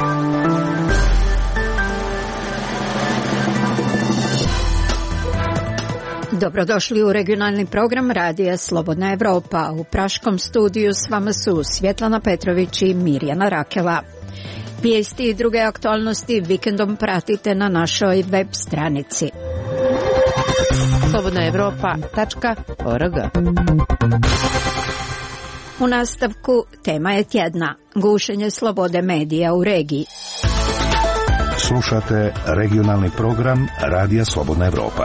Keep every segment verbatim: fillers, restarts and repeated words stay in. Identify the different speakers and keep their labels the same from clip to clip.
Speaker 1: Dobrodošli u regionalni program Radija Slobodna Evropa. U praškom studiju s vama su Svjetlana Petrović i Mirjana Rakela. Vijesti i druge aktualnosti vikendom pratite na našoj web stranici
Speaker 2: slobodna evropa tačka org.
Speaker 1: U nastavku tema je tjedna. Gušenje slobode medija u regiji.
Speaker 3: Slušate regionalni program Radija Slobodna Evropa.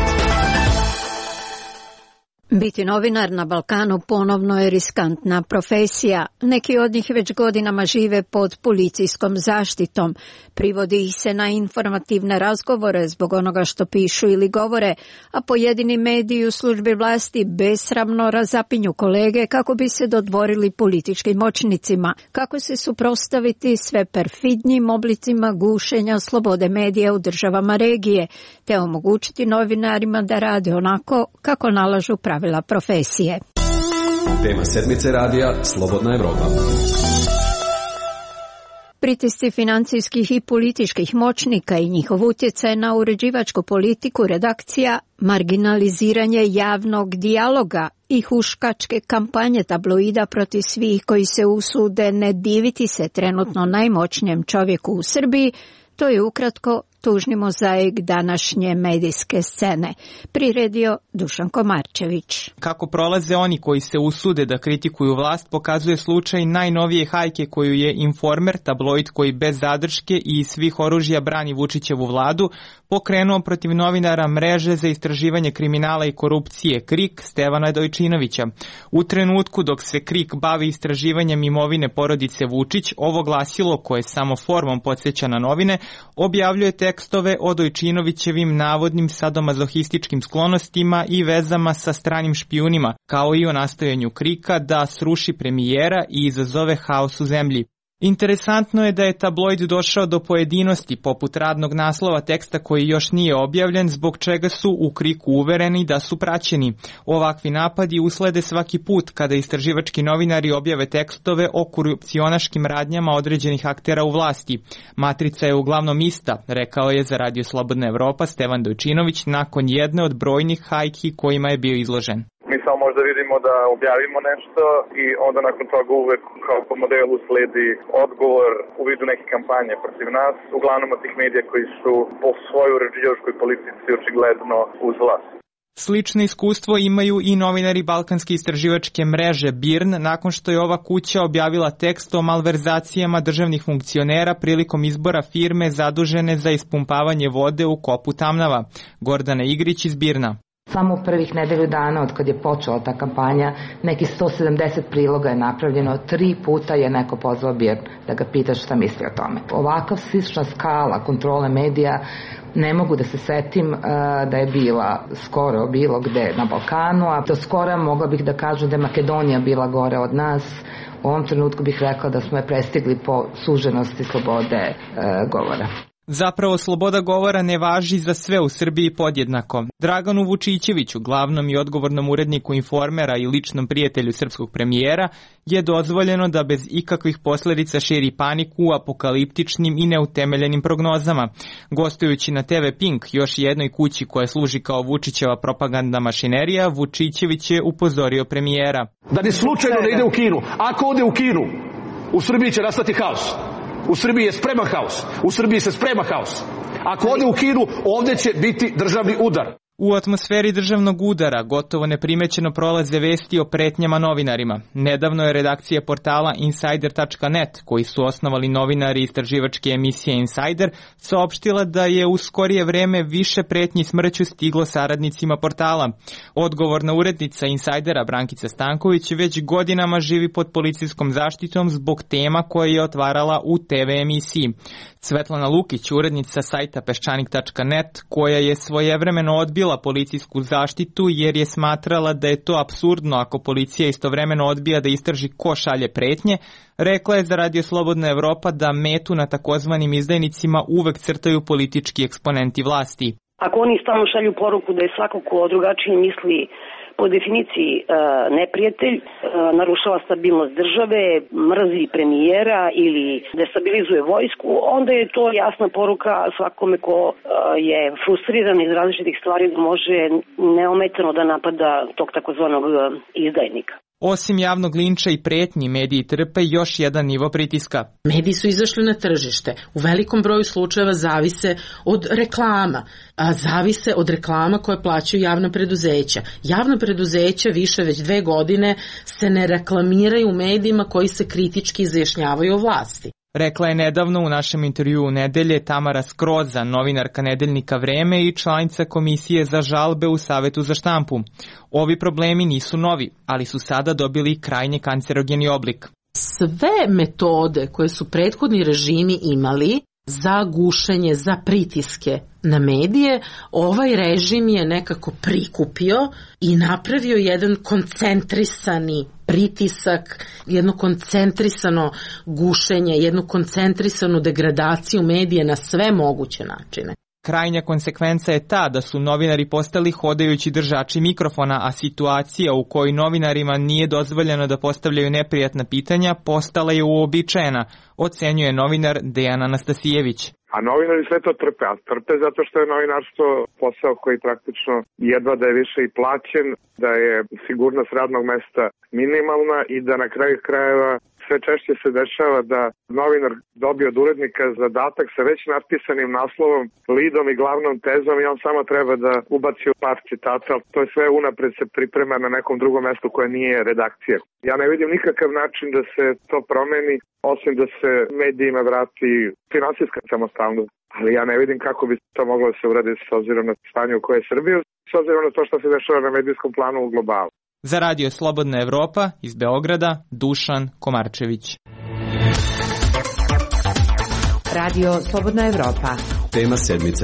Speaker 1: Biti novinar na Balkanu ponovno je riskantna profesija. Neki od njih već godinama žive pod policijskom zaštitom. Privodi ih se na informativne razgovore zbog onoga što pišu ili govore, a pojedini mediji u službi vlasti besramno razapinju kolege kako bi se dodvorili političkim moćnicima. Kako se suprotstaviti sve perfidnijim oblicima gušenja slobode medija u državama regije, te omogućiti novinarima da rade onako kako nalažu pravila profesije.
Speaker 4: Tema sedmice radija Slobodna Evropa.
Speaker 1: Pritisci financijskih i političkih moćnika i njihov utjecaj na uređivačku politiku redakcija, marginaliziranje javnog dijaloga i huškačke kampanje tabloida protiv svih koji se usude ne diviti se trenutno najmoćnijem čovjeku u Srbiji, to je ukratko tužni mozaik današnje medijske scene, priredio Dušan Komarčević.
Speaker 5: Kako prolaze oni koji se usude da kritikuju vlast pokazuje slučaj najnovije hajke koju je Informer, tabloid koji bez zadrške i svih oružja brani Vučićevu vladu, pokrenuo protiv novinara mreže za istraživanje kriminala i korupcije KRIK Stevana Dojčinovića. U trenutku dok se KRIK bavi istraživanjem imovine porodice Vučić, ovo glasilo, koje samo formom podsjeća na novine, objavljuje tekstove o Dojčinovićevim navodnim sadomazohističkim sklonostima i vezama sa stranim špijunima, kao i o nastojanju KRIK-a da sruši premijera i izazove haos u zemlji. Interesantno je da je tabloid došao do pojedinosti poput radnog naslova teksta koji još nije objavljen, zbog čega su u KRIK-u uvereni da su praćeni. Ovakvi napadi uslede svaki put kada istraživački novinari objave tekstove o korupcionaškim radnjama određenih aktera u vlasti. Matrica je uglavnom ista, rekao je za Radio Slobodna Evropa Stevan Dojčinović nakon jedne od brojnih hajki kojima je bio izložen.
Speaker 6: Mi samo možda vidimo da objavimo nešto i onda nakon toga uvek kao po modelu sledi odgovor u vidu neke kampanje protiv nas, uglavnom od tih medija koji su po svojoj uređivačkoj politici očigledno uz vlast.
Speaker 5: Slično iskustvo imaju i novinari Balkanske istraživačke mreže B I R N nakon što je ova kuća objavila tekst o malverzacijama državnih funkcionera prilikom izbora firme zadužene za ispumpavanje vode u kopu Tamnava. Gordana Igrić iz B I R N-a.
Speaker 7: Samo u prvih nedelju dana od kad je počela ta kampanja, neki sto sedamdeset priloga je napravljeno, tri puta je neko pozvao B I R N da ga pita šta misli o tome. Ovakav slična skala kontrole medija ne mogu da se setim uh, da je bila skoro bilo gde na Balkanu, a do skora mogla bih da kažem da je Makedonija bila gore od nas. U ovom trenutku bih rekla da smo je prestigli po suženosti slobode uh, govora.
Speaker 5: Zapravo, sloboda govora ne važi za sve u Srbiji podjednako. Draganu Vučićeviću, glavnom i odgovornom uredniku Informera i ličnom prijatelju srpskog premijera, je dozvoljeno da bez ikakvih posljedica širi paniku u apokaliptičnim i neutemeljenim prognozama. Gostujući na te ve Pink, još jednoj kući koja služi kao Vučićeva propagandna mašinerija, Vučićević je upozorio premijera.
Speaker 8: Da ni slučajno ne ide u Kinu. Ako ode u Kinu, u Srbiji će nastati haos. U Srbiji je spreman haos. U Srbiji se sprema haos. Ako ode u Kinu, ovdje će biti državni udar.
Speaker 5: U atmosferi državnog udara gotovo neprimećeno prolaze vesti o pretnjama novinarima. Nedavno je redakcija portala insider tačka net, koji su osnovali novinari istraživačke emisije Insider, saopštila da je u skorije vreme više pretnji smrću stiglo saradnicima portala. Odgovorna urednica Insidera Brankica Stanković već godinama živi pod policijskom zaštitom zbog tema koje je otvarala u te ve emisiji. Svetlana Lukić, urednica sajta peščanik tačka net, koja je svojevremeno odbila policijsku zaštitu jer je smatrala da je to apsurdno ako policija istovremeno odbija da istraži ko šalje pretnje, rekla je za Radio Slobodna Evropa da metu na takozvanim izdajnicima uvek crtaju politički eksponenti vlasti.
Speaker 9: Ako oni stalno šalju poruku da je svako ko drugačije misli po definiciji e, neprijatelj, e, narušava stabilnost države, mrzi premijera ili destabilizuje vojsku, onda je to jasna poruka svakome ko e, je frustriran iz različitih stvari da može neometano da napada tog takozvanog izdajnika.
Speaker 5: Osim javnog linča i pretnji, mediji trpe još jedan nivo pritiska.
Speaker 10: Mediji su izašli na tržište. U velikom broju slučajeva zavise od reklama. A zavise od reklama koje plaćaju javna preduzeća. Javna preduzeća više već dve godine se ne reklamiraju u medijima koji se kritički izjašnjavaju o vlasti.
Speaker 5: Rekla je nedavno u našem intervjuu u nedelje Tamara Skroza, novinarka nedeljnika Vreme i članica Komisije za žalbe u Savetu za štampu. Ovi problemi nisu novi, ali su sada dobili krajnje kancerogeni oblik.
Speaker 10: Sve metode koje su prethodni režimi imali za gušenje, za pritiske na medije, ovaj režim je nekako prikupio i napravio jedan koncentrisani pritisak, jedno koncentrisano gušenje, jednu koncentrisanu degradaciju medije na sve moguće načine.
Speaker 5: Krajnja konsekvenca je ta da su novinari postali hodajući držači mikrofona, a situacija u kojoj novinarima nije dozvoljeno da postavljaju neprijatna pitanja postala je uobičajena, ocenjuje novinar Dejan Anastasijević.
Speaker 6: A novinari sve to trpe, a trpe zato što je novinarstvo posao koji praktično jedva da je više i plaćen, da je sigurnost radnog mesta minimalna i da na kraju krajeva sve češće se dešava da novinar dobije od urednika zadatak sa već napisanim naslovom, lidom i glavnom tezom i on samo treba da ubaci par citata, to je sve unapred se priprema na nekom drugom mestu koje nije redakcija. Ja ne vidim nikakav način da se to promeni, osim da se medijima vrati finansijska samostalnost. Ali ja ne vidim kako bi to moglo da se uradi s obzirom na stanje u koje je Srbija, s obzirom na to što se dešava na medijskom planu u globalu.
Speaker 5: Za Radio Slobodna Evropa iz Beograda, Dušan Komarčević.
Speaker 2: Radio Slobodna Evropa.
Speaker 4: Tema sedmice.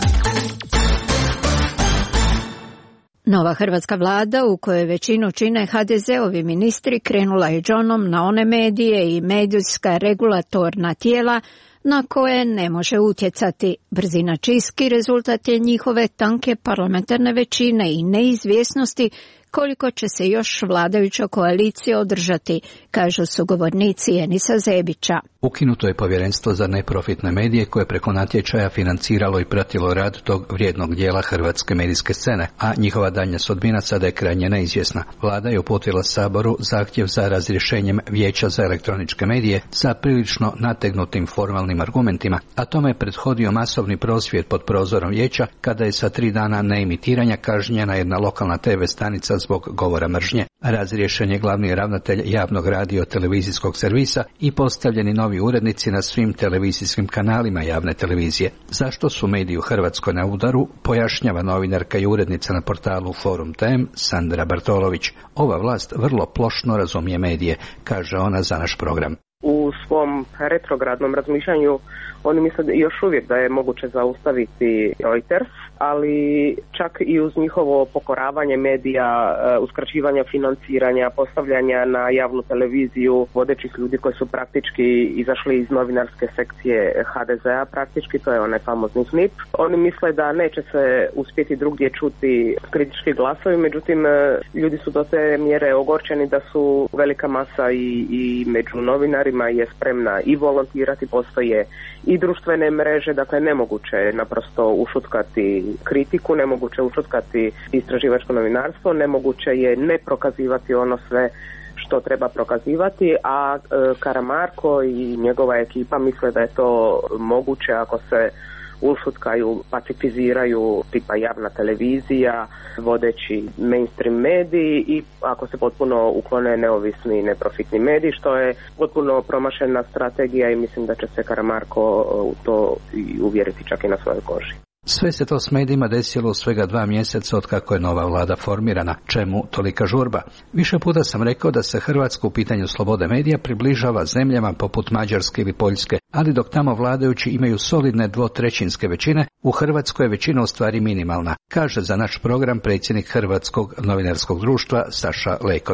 Speaker 1: Nova hrvatska vlada, u kojoj većinu čine ha de zeovi ministri, krenula je džonom na one medije i medijska regulatorna tijela na koje ne može utjecati. Brzina čistki rezultat je njihove tanke parlamentarne većine i neizvjesnosti koliko će se još vladajuća koalicija održati, kažu sugovornici Enisa Zebića.
Speaker 11: Ukinuto je povjerenstvo za neprofitne medije koje preko natječaja financiralo i pratilo rad tog vrijednog dijela hrvatske medijske scene, a njihova daljnja sudbina sada je krajnje neizvjesna. Vlada je uputila Saboru zahtjev za razrješenjem Vijeća za elektroničke medije sa prilično nategnutim formalnim argumentima, a tome je prethodio masovni prosvjed pod prozorom vijeća kada je sa tri dana neimitiranja kažnjena jedna lokalna te ve stanica zbog govora mržnje. Razriješen je glavni ravnatelj javnog radio televizijskog servisa i postavljeni novi urednici na svim televizijskim kanalima javne televizije. Zašto su mediji u Hrvatskoj na udaru, pojašnjava novinarka i urednica na portalu Forum T M Sandra Bartolović. Ova vlast vrlo plošno razumije medije, kaže ona za naš program.
Speaker 12: U svom retrogradnom razmišljanju oni misle još uvijek da je moguće zaustaviti Reuters, ali čak i uz njihovo pokoravanje medija, uskraćivanja financiranja, postavljanja na javnu televiziju vodećih ljudi koji su praktički izašli iz novinarske sekcije ha de zea, praktički, to je onaj famozni es en i pe. Oni misle da neće se uspjeti drugdje čuti kritički glasovi, međutim ljudi su do te mjere ogorčeni da su velika masa i, i među novinarima je spremna i volontirati, postoje i društvene mreže, dakle nemoguće je naprosto ušutkati kritiku, nemoguće ušutkati istraživačko novinarstvo, nemoguće je ne prokazivati ono sve što treba prokazivati, a e, Karamarko i njegova ekipa misle da je to moguće ako se ušutkaju, pacifiziraju tipa javna televizija, vodeći mainstream mediji i ako se potpuno uklone neovisni i neprofitni mediji, što je potpuno promašena strategija i mislim da će se Karamarko u to uvjeriti čak i na svojoj koži.
Speaker 11: Sve se to s medijima desilo u svega dva mjeseca od kako je nova vlada formirana. Čemu tolika žurba? Više puta sam rekao da se Hrvatska u pitanju slobode medija približava zemljama poput Mađarske ili Poljske, ali dok tamo vladajući imaju solidne dvotrećinske većine, u Hrvatskoj je većina u stvari minimalna, kaže za naš program predsjednik Hrvatskog novinarskog društva Saša Leković.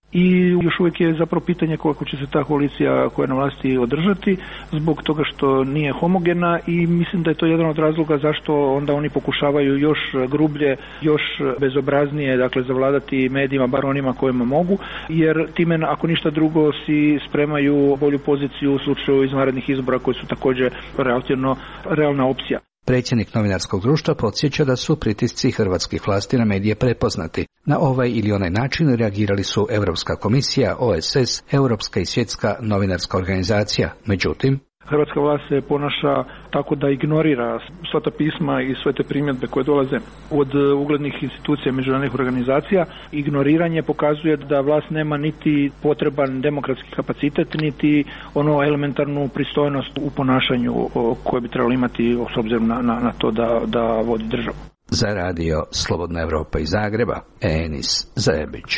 Speaker 13: i još uvijek je zapravo pitanje kako će se ta koalicija koja je na vlasti održati zbog toga što nije homogena i mislim da je to jedan od razloga zašto onda oni pokušavaju još grublje, još bezobraznije, dakle zavladati medijima, bar onima kojima mogu, jer time ako ništa drugo si spremaju bolju poziciju u slučaju izvanrednih izbora koji su također relativno realna opcija.
Speaker 11: Predsjednik novinarskog društva podsjeća da su pritisci hrvatskih vlasti na medije prepoznati. Na ovaj ili onaj način reagirali su Europska komisija, O S S, Europska i svjetska novinarska organizacija. Međutim,
Speaker 13: hrvatska vlast se ponaša tako da ignorira sva ta pisma i sve te primjedbe koje dolaze od uglednih institucija, međunarodnih organizacija. Ignoriranje pokazuje da vlast nema niti potreban demokratski kapacitet, niti ono elementarnu pristojnost u ponašanju koje bi trebalo imati s obzirom na, na, na to da, da vodi državu.
Speaker 11: Za radio Slobodna Evropa iz Zagreba, Enis Zajebić.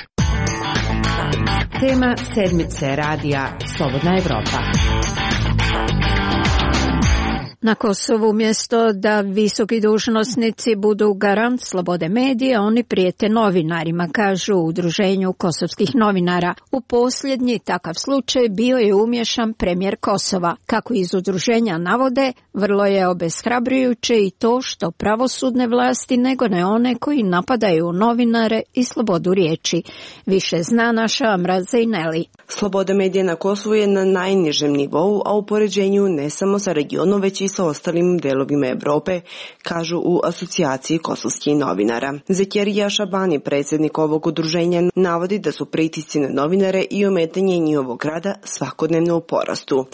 Speaker 2: Tema sedmice radija Slobodna Evropa.
Speaker 1: Na Kosovu umjesto da visoki dužnosnici budu garant slobode medija, oni prijete novinarima, kažu u Udruženju kosovskih novinara. U posljednji takav slučaj bio je umješan premijer Kosova. Kako iz udruženja navode, vrlo je obeshrabrujuće i to što pravosudne vlasti nego ne one koji napadaju novinare i slobodu riječi. Više zna naša Amra Zejneli.
Speaker 14: Sloboda medija na Kosovu je na najnižem nivou, a u poređenju ne samo sa regionom, već i sa ostalim delovima Evrope, kažu u asocijaciji kosovskih novinara. Zekjerija Šabani, predsjednik ovog udruženja, navodi da su pritisci na novinare i ometanje njihovog rada svakodnevno u porastu.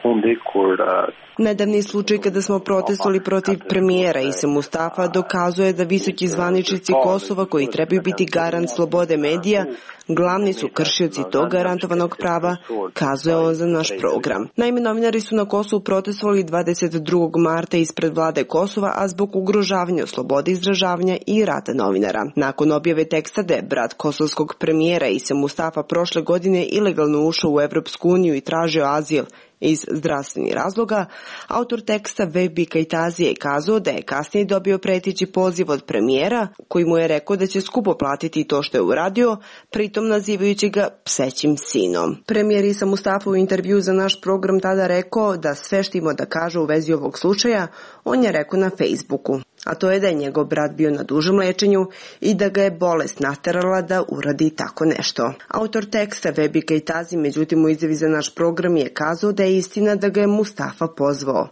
Speaker 14: Nedavni slučaj kada smo protestovali protiv premijera Ise Mustafa dokazuje da visoki zvaničnici Kosova koji trebaju biti garant slobode medija, glavni su kršioci tog garantovanog prava, kazuje on za naš program. Naime, novinari su na Kosovu protestovali dvadeset drugog marta ispred vlade Kosova, a zbog ugrožavanja slobode izražavanja i rada novinara. Nakon objave teksta da je brat kosovskog premijera Ise Mustafa prošle godine ilegalno ušao u Evropsku uniju i tražio azil iz zdravstvenih razloga, autor teksta Vebi Kajtazi je kazao da je kasnije dobio pretići poziv od premijera koji mu je rekao da će skupo platiti to što je uradio, pritom nazivajući ga psećim sinom. Premijer Isa Mustafa u intervju za naš program tada rekao da sve što ima da kaže u vezi ovog slučaja, on je rekao na Facebooku, a to je da je njegov brat bio na dužem lečenju i da ga je bolest naterala da uradi tako nešto. Autor teksta Vebi Kajtazi, međutim u izjavi za naš program je kazao da je istina da ga je Mustafa pozvao.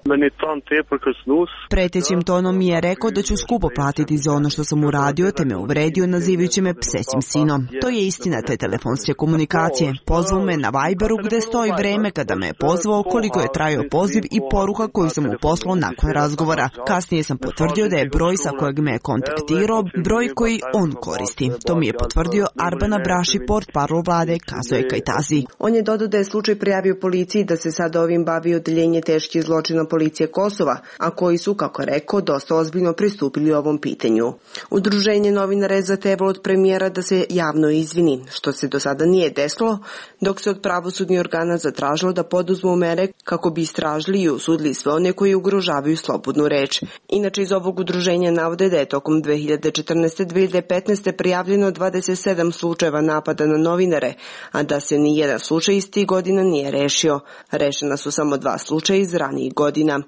Speaker 15: Pretećim tonom mi je rekao da ću skupo platiti za ono što sam uradio, te me uvredio nazivajući me psećim sinom. To je istina te telefonske komunikacije. Pozvao me na Viberu gde stoji vreme kada me je pozvao, koliko je trajao poziv i poruka koju sam mu poslao nakon razgovora. Kasnije sam potvrdio da je broj sa kojeg me je kontaktirao broj koji on koristi. To mi je potvrdio Arbana Braši, portparol vlade, kazuje Kajtazi.
Speaker 14: On je dodao da je slučaj prijavio policiji, da se sada ovim bavi odeljenje teških zločina policije Kosova, a koji su, kako rekao, dosta ozbiljno pristupili ovom pitanju. Udruženje novinara je zahtevalo od premijera da se javno izvini, što se do sada nije desilo, dok se od pravosudnih organa zatražilo da poduzmu mere kako bi istražili i osudili sve one koji ugrožavaju slobodnu reč. Inače, iz ovog udruženja navode da je tokom dve hiljade četrnaeste do dve hiljade petnaeste prijavljeno dvadeset sedam slučajeva napada na novinare, a da se ni jedan slučaj iz tih godina nije rešio. Rešena su samo dva slučaja iz ranijih godina.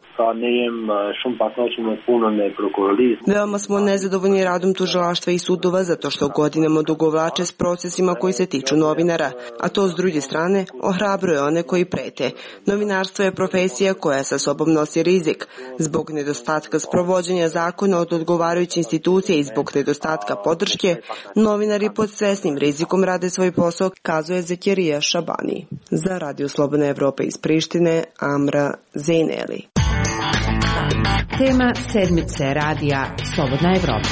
Speaker 14: Veoma smo nezadovoljni radom tužilaštva i sudova zato što godinama odugovlače s procesima koji se tiču novinara, a to s druge strane ohrabruje one koji prete. Novinarstvo je profesija koja sa sobom nosi rizik. Zbog nedostatka sprovođenja zakona od odgovarajuće institucije i zbog nedostatka podrške, novinari pod svesnim rizikom rade svoj posao, kazuje Zekjerija Šabani. Za Radio Slobodna Evropa iz Prištine, Amra Zejneli.
Speaker 2: Tema sedmice radija Slobodna Evropa.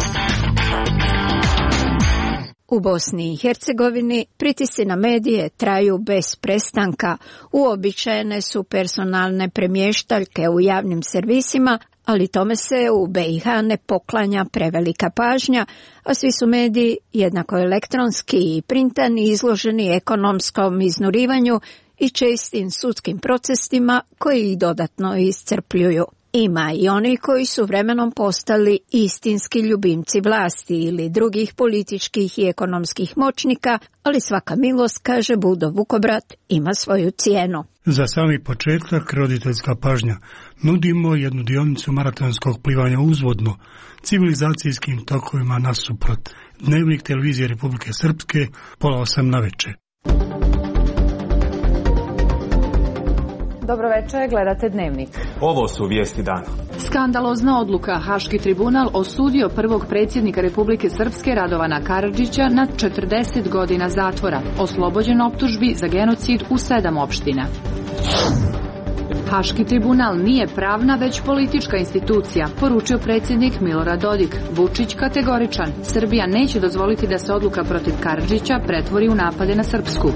Speaker 1: U Bosni i Hercegovini pritisci na medije traju bez prestanka. Uobičajene su personalne premještaljke u javnim servisima, ali tome se u B i H ne poklanja prevelika pažnja, a svi su mediji, jednako elektronski i printani, izloženi ekonomskom iznurivanju i čestim sudskim procesima koji ih dodatno iscrpljuju. Ima i oni koji su vremenom postali istinski ljubimci vlasti ili drugih političkih i ekonomskih moćnika, ali svaka milost, kaže Budo Vukobrat, ima svoju cijenu.
Speaker 16: Za sami početak roditeljska pažnja. Nudimo jednu dionicu maratonskog plivanja uzvodno, civilizacijskim tokovima nasuprot. Dnevnik televizije Republike Srpske, pola osam na večer.
Speaker 17: Dobro večer, gledate Dnevnik.
Speaker 18: Ovo su vijesti dana.
Speaker 17: Skandalozna odluka. Haški tribunal osudio prvog predsjednika Republike Srpske Radovana Karadžića na četrdeset godina zatvora, oslobođen optužbi za genocid u sedam opština. Haški tribunal nije pravna, već politička institucija, poručio predsjednik Milorad Dodik. Vučić kategoričan. Srbija neće dozvoliti da se odluka protiv Karadžića pretvori u napade na Srpsku.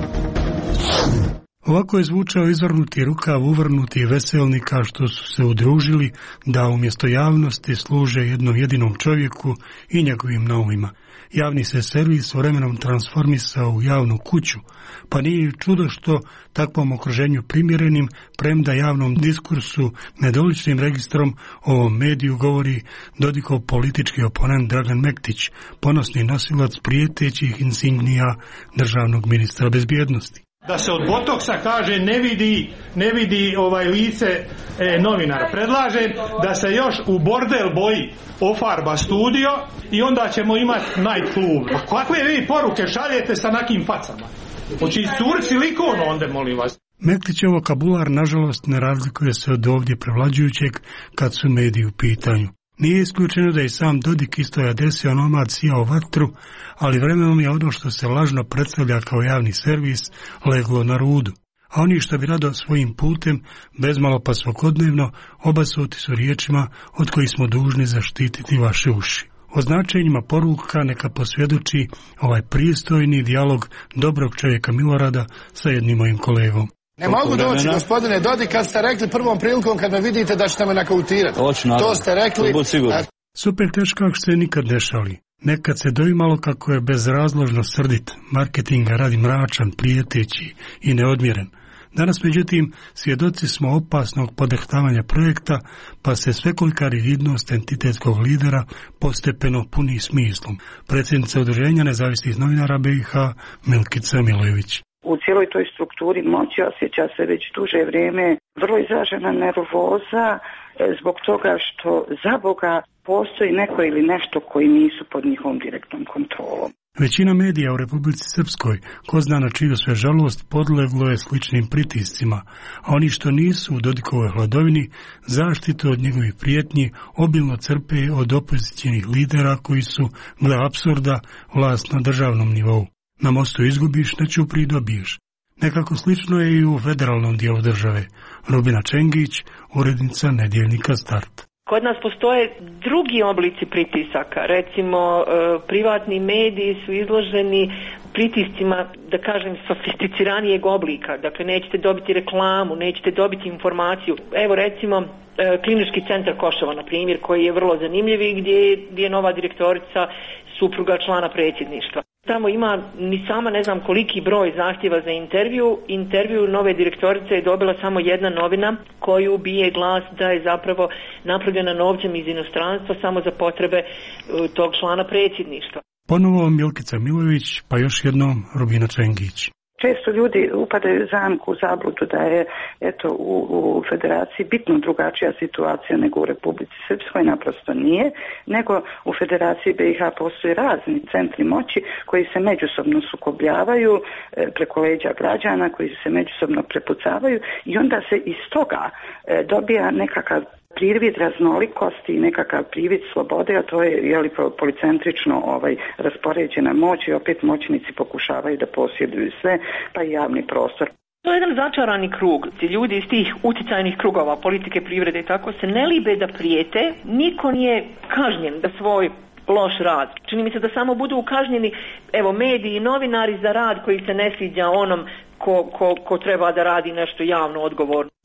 Speaker 16: Ovako je zvučao izvrnuti rukav uvrnuti veselnika što su se udružili da umjesto javnosti služe jednom jedinom čovjeku i njegovim naumima. Javni se servis vremenom transformisao u javnu kuću, pa nije čudo što takvom okruženju primjerenim, premda javnom diskursu nedoličnim registrom ovom mediju govori Dodikov politički oponent Dragan Mektić, ponosni nosilac prijetećih insignija državnog ministra bezbjednosti.
Speaker 19: Da se od botoksa kaže ne vidi, ne vidi ovaj lice e, novinara. Predlažem da se još u bordel boji ofarba studio i onda ćemo imati night club. A kakve vi poruke šaljete sa nakim facama? Hoće iscuriti silikon onda, molim vas.
Speaker 16: Mektićev vokabular nažalost ne razlikuje se od ovdje prevlađujućeg kad su mediji u pitanju. Nije isključeno da je sam Dodik isto adesio onomad sijao vatru, ali vremenom je ono što se lažno predstavlja kao javni servis leglo na rudu. A oni što bi rado svojim putem, bezmalo pa svakodnevno, obasuti su riječima od kojih smo dužni zaštititi vaše uši. O značenjima poruka neka posvjedoči ovaj pristojni dijalog dobrog čovjeka Milorada sa jednim mojim kolegom.
Speaker 20: Ne mogu doći, gospodine Dodik, kad ste rekli prvom prilikom kad me vidite da ćete me nakautirati. To ste rekli.
Speaker 16: Super teškak se nikad ne šali. Nekad se doimalo kako je bezrazložno srdit, marketinga radi mračan, prijeteći i neodmjeren. Danas, međutim, svjedoci smo opasnog podehtavanja projekta, pa se svekolika rigidnost entitetskog lidera postepeno puni smislom. Predsjednica Udruženja nezavisnih novinara B i H Milkica Milojević.
Speaker 21: U cijeloj toj strukturi moći osjeća se već duže vrijeme vrlo izražena nervoza zbog toga što za Boga postoji neko ili nešto koji nisu pod njihovom direktnom kontrolom.
Speaker 16: Većina medija u Republici Srpskoj, ko zna na čiju sve žalost, podleglo je sličnim pritiscima, a oni što nisu u Dodikovoj hladovini, zaštitu od njegovih prijetnji obilno crpe od opozicijnih lidera koji su, gle apsurda, vlast na državnom nivou. Na mostu izgubiš, na Ćupriji dobiješ. Nekako slično je i u federalnom dijelu države. Rubina Čengić, urednica nedjeljnika Start.
Speaker 22: Kod nas postoje drugi oblici pritisaka. Recimo, privatni mediji su izloženi pritiscima, da kažem, sofisticiranijeg oblika. Dakle, nećete dobiti reklamu, nećete dobiti informaciju. Evo, recimo, Klinički centar Košava, na primjer, koji je vrlo zanimljiv i gdje, gdje je nova direktorica supruga člana predsjedništva. Tamo ima ni sama ne znam koliki broj zahtjeva za intervju. Intervju nove direktorice je dobila samo jedna novina koju bije glas da je zapravo napravljena novcem iz inostranstva samo za potrebe tog člana predsjedništva.
Speaker 16: Ponovo Milkica Milojević, pa još jednom Rubina Čengić.
Speaker 21: Često ljudi upadaju u zamku, u zabludu da je eto, u, u federaciji bitno drugačija situacija nego u Republici Srpskoj, naprosto nije, nego u federaciji B i H postoje razni centri moći koji se međusobno sukobljavaju e, preko leđa građana, koji se međusobno prepucavaju i onda se iz toga e, dobija nekakav privid raznolikosti i nekakav privid slobode, a to je jeli, policentrično ovaj, raspoređena moć i opet moćnici pokušavaju da posjeduju sve, pa i javni prostor.
Speaker 22: To je jedan začarani krug. Ljudi iz tih utjecajnih krugova, politike, privrede i tako se ne libe da prijete, niko nije kažnjen da svoj loš rad. Čini mi se da samo budu kažnjeni, evo, mediji i novinari za rad koji se ne sviđa onom ko, ko, ko treba da radi nešto javno odgovorno.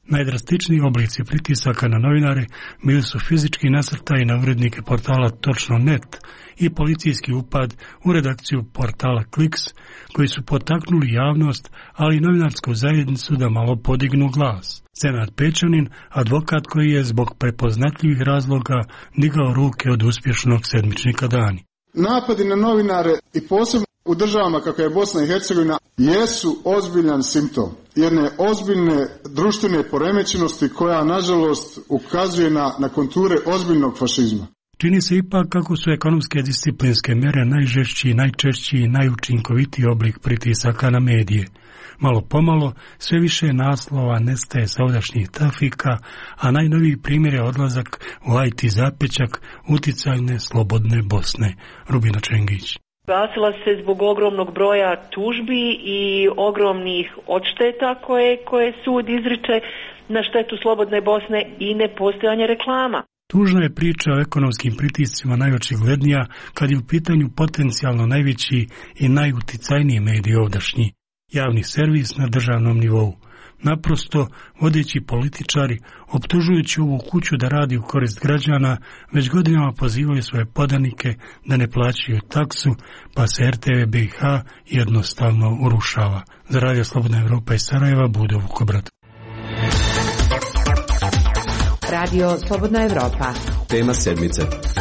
Speaker 16: Najdrastičniji oblici pritisaka na novinare bili su fizički nasrtaji na urednike portala Točno tačka net i policijski upad u redakciju portala Kliks, koji su potaknuli javnost, ali i novinarsku zajednicu da malo podignu glas. Senad Pečanin, advokat koji je zbog prepoznatljivih razloga digao ruke od uspješnog sedmičnika Dani.
Speaker 3: Napadi na novinare i posebno u državama kako je Bosna i Hercegovina jesu ozbiljan simptom jedne ozbiljne društvene poremećenosti koja nažalost ukazuje na, na konture ozbiljnog fašizma.
Speaker 16: Čini se ipak kako su ekonomske disciplinske mjere najžešći, najčešći i najučinkovitiji oblik pritisaka na medije. Malo pomalo sve više naslova nestaje sa ovdašnjih trafika, a najnoviji primjer je odlazak u I T zapećak uticajne slobodne Bosne. Rubina Čengić.
Speaker 22: Gasila se zbog ogromnog broja tužbi i ogromnih odšteta koje, koje sud izriče na štetu slobodne Bosne i nepostojanja reklama.
Speaker 16: Tužna je priča o ekonomskim pritiscima najočiglednija kad je u pitanju potencijalno najveći i najuticajniji medij ovdašnji, javni servis na državnom nivou. Naprosto, vodeći političari, optužujući ovu kuću da radi u korist građana, već godinama pozivaju svoje podanike da ne plaćaju taksu, pa se R T V B i H jednostavno urušava. Za Radio Slobodna Evropa iz Sarajeva, Budo Vukobrad.
Speaker 2: Radio Slobodna Evropa.
Speaker 4: Tema sedmice.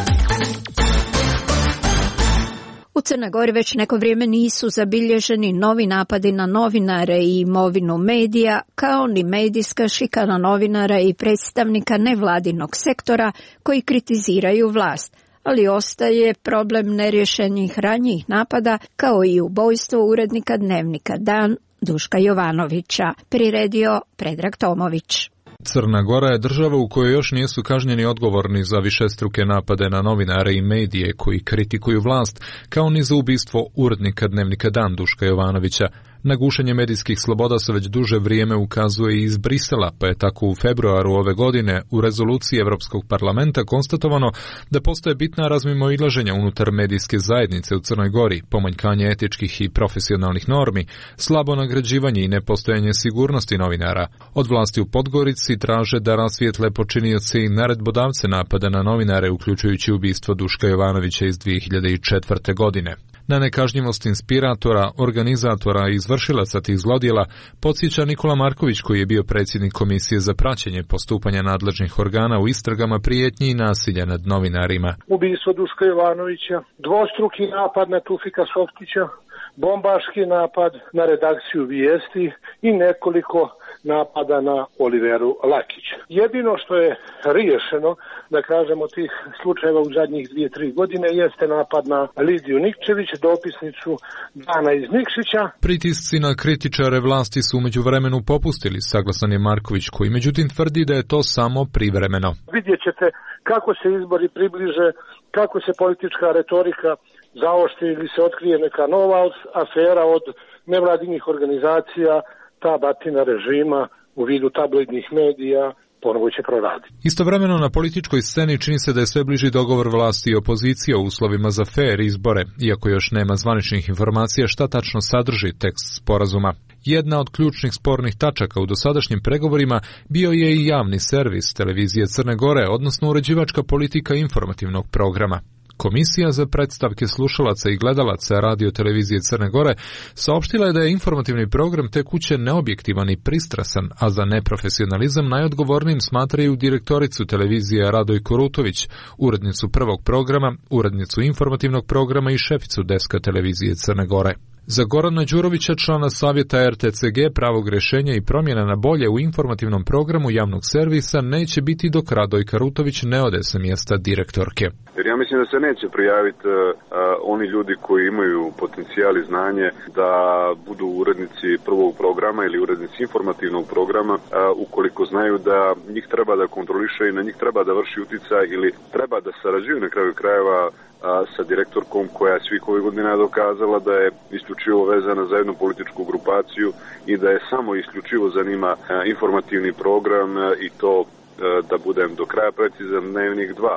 Speaker 1: U Crnoj Gori već neko vrijeme nisu zabilježeni novi napadi na novinare i imovinu medija, kao ni medijska šikana novinara i predstavnika nevladinog sektora koji kritiziraju vlast, ali ostaje problem nerješenih ranjih napada, kao i ubojstvo urednika dnevnika Dan Duška Jovanovića, priredio Predrag Tomović.
Speaker 18: Crna Gora je država u kojoj još nisu kažnjeni odgovorni za višestruke napade na novinare i medije koji kritikuju vlast, kao ni za ubistvo urednika dnevnika Dan Duška Jovanovića. Na gušenje medijskih sloboda se već duže vrijeme ukazuje i iz Brisela, pa je tako u februaru ove godine u rezoluciji Europskog parlamenta konstatovano da postoje bitna razmimoilaženja unutar medijske zajednice u Crnoj Gori, pomanjkanje etičkih i profesionalnih normi, slabo nagrađivanje i nepostojanje sigurnosti novinara. Od vlasti u Podgorici traže da rasvijetle počinioce i naredbodavce napada na novinare, uključujući ubistvo Duška Jovanovića iz dvije hiljade četvrte. godine. Na nekažnjivost inspiratora, organizatora i izvršilaca tih zlodjela podsjeća Nikola Marković, koji je bio predsjednik Komisije za praćenje postupanja nadležnih organa u istragama prijetnji i nasilja nad novinarima.
Speaker 23: Ubistvo Duška Jovanovića, dvostruki napad na Tufika Softića, bombaški napad na redakciju Vijesti i nekoliko napada na Oliveru Lakića. Jedino što je riješeno, da kažemo, tih slučajeva u zadnjih dvije, tri godine jeste napad na Lidiju Nikčević, dopisnicu Dana iz Nikšića.
Speaker 18: Pritisci na kritičare vlasti su umeđu vremenu popustili, saglasan je Marković, koji međutim tvrdi da je to samo privremeno.
Speaker 23: Vidjet ćete kako se izbori približe, kako se politička retorika zaoštri ili se otkrije neka nova afera od nevladinih organizacija, ta batina režima u vidu tabloidnih medija ponovo će proraditi.
Speaker 18: Istovremeno na političkoj sceni čini se da je sve bliži dogovor vlasti i opozicije o uslovima za fer izbore, iako još nema zvaničnih informacija šta tačno sadrži tekst sporazuma. Jedna od ključnih spornih tačaka u dosadašnjim pregovorima bio je i javni servis televizije Crne Gore, odnosno uređivačka politika informativnog programa. Komisija za predstavke slušalaca i gledalaca radio televizije Crne Gore saopštila je da je informativni program te kuće neobjektivan i pristrasan, a za neprofesionalizam najodgovornijim smatraju direktoricu televizije Radojku Rutović, urednicu prvog programa, urednicu informativnog programa i šeficu deska televizije Crne Gore. Za Gorana Đurovića, člana savjeta R T C G, pravog rješenja i promjena na bolje u informativnom programu javnog servisa neće biti dok Radojka Rutović ne ode sa mjesta direktorke.
Speaker 24: Jer ja mislim da se neće prijaviti uh, oni ljudi koji imaju potencijal i znanje da budu urednici prvog programa ili urednici informativnog programa uh, ukoliko znaju da njih treba da kontroliše i na njih treba da vrši utjecaj ili treba da sarađuju na kraju krajeva sa direktorkom koja je svih ovih godina dokazala da je isključivo vezana za jednu političku grupaciju i da je samo isključivo zanima informativni program i to, da budem do kraja precizan, Dnevnik dva.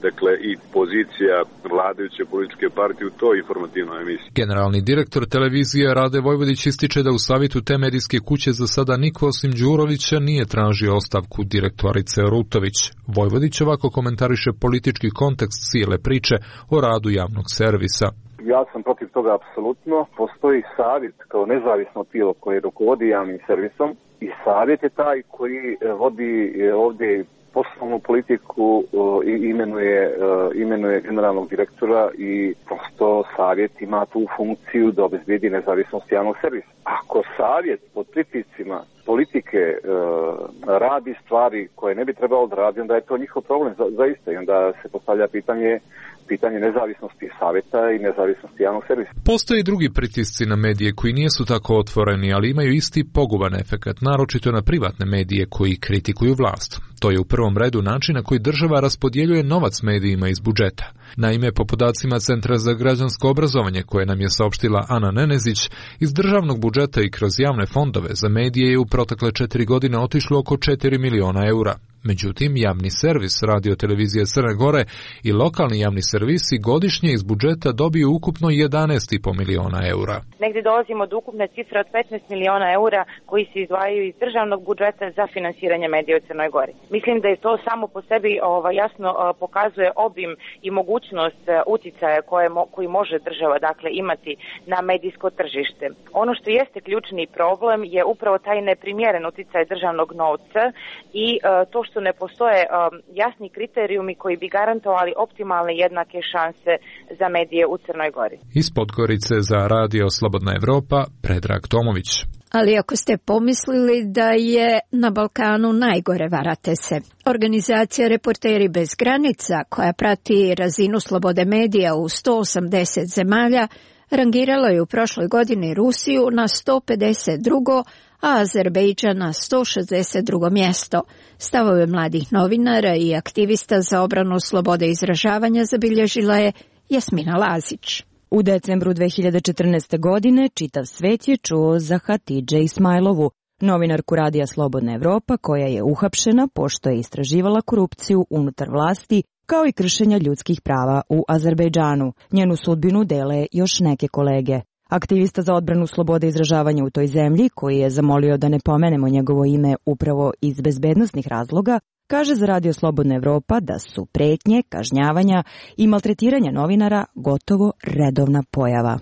Speaker 24: dakle i pozicija vladajuće političke partije u toj informativnoj emisiji.
Speaker 18: Generalni direktor televizije Rade Vojvodić ističe da u savjetu te medijske kuće za sada niko osim Đurovića nije tražio ostavku direktorice Rutović. Vojvodić ovako komentariše politički kontekst cijele priče o radu javnog servisa.
Speaker 7: Ja sam protiv toga apsolutno. Postoji savjet kao nezavisno tijelo koje rukovodi javnim servisom i savjet je taj koji vodi ovdje poslovnu politiku i imenuje, imenuje generalnog direktora i prosto savjet ima tu funkciju da obezbedi nezavisnost javnog servisa. Ako savjet pod pritiscima politike e, radi stvari koje ne bi trebalo da radi, onda je to njihov problem za, zaista i onda se postavlja pitanje pitanje nezavisnosti savjeta i nezavisnosti javnog servisa.
Speaker 18: Postoje i drugi pritisci na medije koji nisu tako otvoreni, ali imaju isti poguban efekat, naročito na privatne medije koji kritikuju vlast. To je u prvom redu način na koji država raspodjeljuje novac medijima iz budžeta. Naime, po podacima Centra za građansko obrazovanje koje nam je saopštila Ana Nenezić, iz državnog budžeta i kroz javne fondove za medije je u protekle četiri godine otišlo oko četiri miliona eura. Međutim, javni servis Radio televizije Crne Gore i lokalni javni servisi godišnje iz budžeta dobiju ukupno jedanaest i po miliona eura.
Speaker 8: Negdje dolazimo do ukupne cifre od petnaest miliona eura koji se izdvajaju iz državnog budžeta za finansiranje medija u Crnoj Gori. Mislim da je to samo po sebi ovaj, jasno pokazuje obim i mogućnost uticaja koje, koji može država dakle imati na medijsko tržište. Ono što jeste ključni problem je upravo taj neprimjeren uticaj državnog novca i to što ne postoje um, jasni kriterijumi koji bi garantovali optimalne jednake šanse za medije u Crnoj Gori.
Speaker 18: Iz Podgorice za Radio Slobodna Evropa, Predrag Tomović.
Speaker 1: Ali ako ste pomislili da je na Balkanu najgore, varate se. Organizacija Reporteri bez granica, koja prati razinu slobode medija u sto osamdeset zemalja, rangirala je u prošloj godini Rusiju na sto pedeset drugo, a Azerbejdžan na sto šezdeset drugo mjesto. Stavove mladih novinara i aktivista za obranu slobode izražavanja zabilježila je Jasmina Lazić.
Speaker 9: U decembru dve hiljade četrnaeste. godine čitav svet je čuo za Hatidže Ismailovu, novinarku Radija Slobodna Evropa koja je uhapšena pošto je istraživala korupciju unutar vlasti kao i kršenja ljudskih prava u Azerbejdžanu. Njenu sudbinu dele još neke kolege. Aktivista za odbranu slobode izražavanja u toj zemlji, koji je zamolio da ne pomenemo njegovo ime upravo iz bezbednosnih razloga, kaže za Radio Slobodna Evropa da su pretnje, kažnjavanja i maltretiranja novinara gotovo redovna pojava.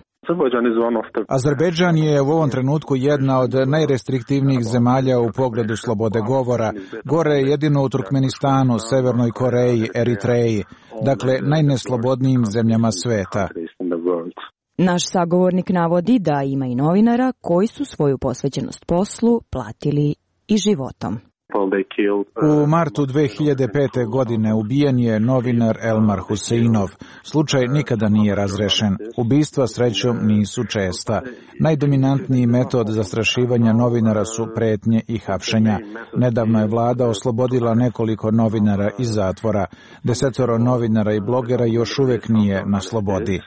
Speaker 10: Azerbejdžan je u ovom trenutku jedna od najrestriktivnijih zemalja u pogledu slobode govora. Gore je jedino u Turkmenistanu, Severnoj Koreji, Eritreji, dakle najneslobodnijim zemljama sveta.
Speaker 9: Naš sagovornik navodi da ima i novinara koji su svoju posvećenost poslu platili i životom.
Speaker 10: U martu dve hiljade pete. godine ubijen je novinar Elmar Huseinov. Slučaj nikada nije razrešen. Ubistva srećom nisu česta. Najdominantniji metod zastrašivanja novinara su pretnje i hapšenja. Nedavno je vlada oslobodila nekoliko novinara iz zatvora. Desetoro novinara i blogera još uvijek nije na slobodi.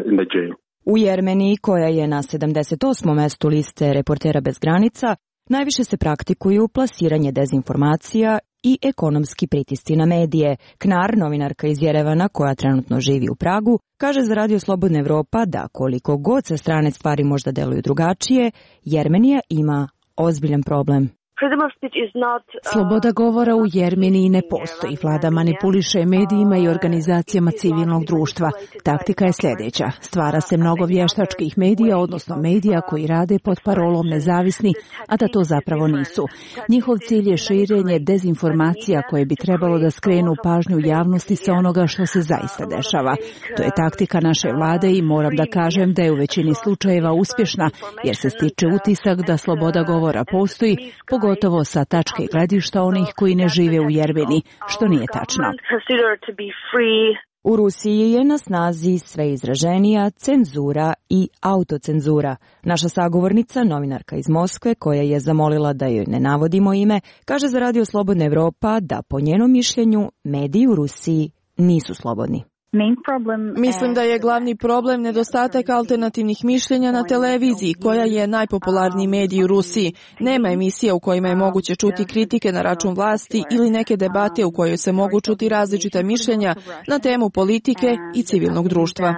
Speaker 9: U Jermeniji, koja je na sedamdeset osmom mestu liste Reportera bez granica, najviše se praktikuju plasiranje dezinformacija i ekonomski pritisci na medije. Knar, novinarka iz Jerevana koja trenutno živi u Pragu, kaže za Radio Slobodna Evropa da koliko god sa strane stvari možda deluju drugačije, Jermenija ima ozbiljan problem.
Speaker 25: Sloboda govora u Jermeniji ne postoji. Vlada manipuliše medijima i organizacijama civilnog društva. Taktika je sljedeća. Stvara se mnogo vještačkih medija, odnosno medija koji rade pod parolom nezavisni, a da to zapravo nisu. Njihov cilj je širenje dezinformacija koje bi trebalo da skrenu pažnju javnosti sa onoga što se zaista dešava. To je taktika naše vlade i moram da kažem da je u većini slučajeva uspješna, jer se stiče utisak da sloboda govora postoji, pogotovo gotovo sa tačke gledišta onih koji ne žive u Jermeni, što nije tačno.
Speaker 9: U Rusiji je na snazi sve izraženija cenzura i autocenzura. Naša sagovornica, novinarka iz Moskve, koja je zamolila da joj ne navodimo ime, kaže za Radio Slobodna Evropa da po njenom mišljenju mediji u Rusiji nisu slobodni.
Speaker 5: Mislim da je glavni problem nedostatak alternativnih mišljenja na televiziji, koja je najpopularniji medij u Rusiji. Nema emisija u kojima je moguće čuti kritike na račun vlasti ili neke debate u kojoj se mogu čuti različita mišljenja na temu politike i civilnog društva.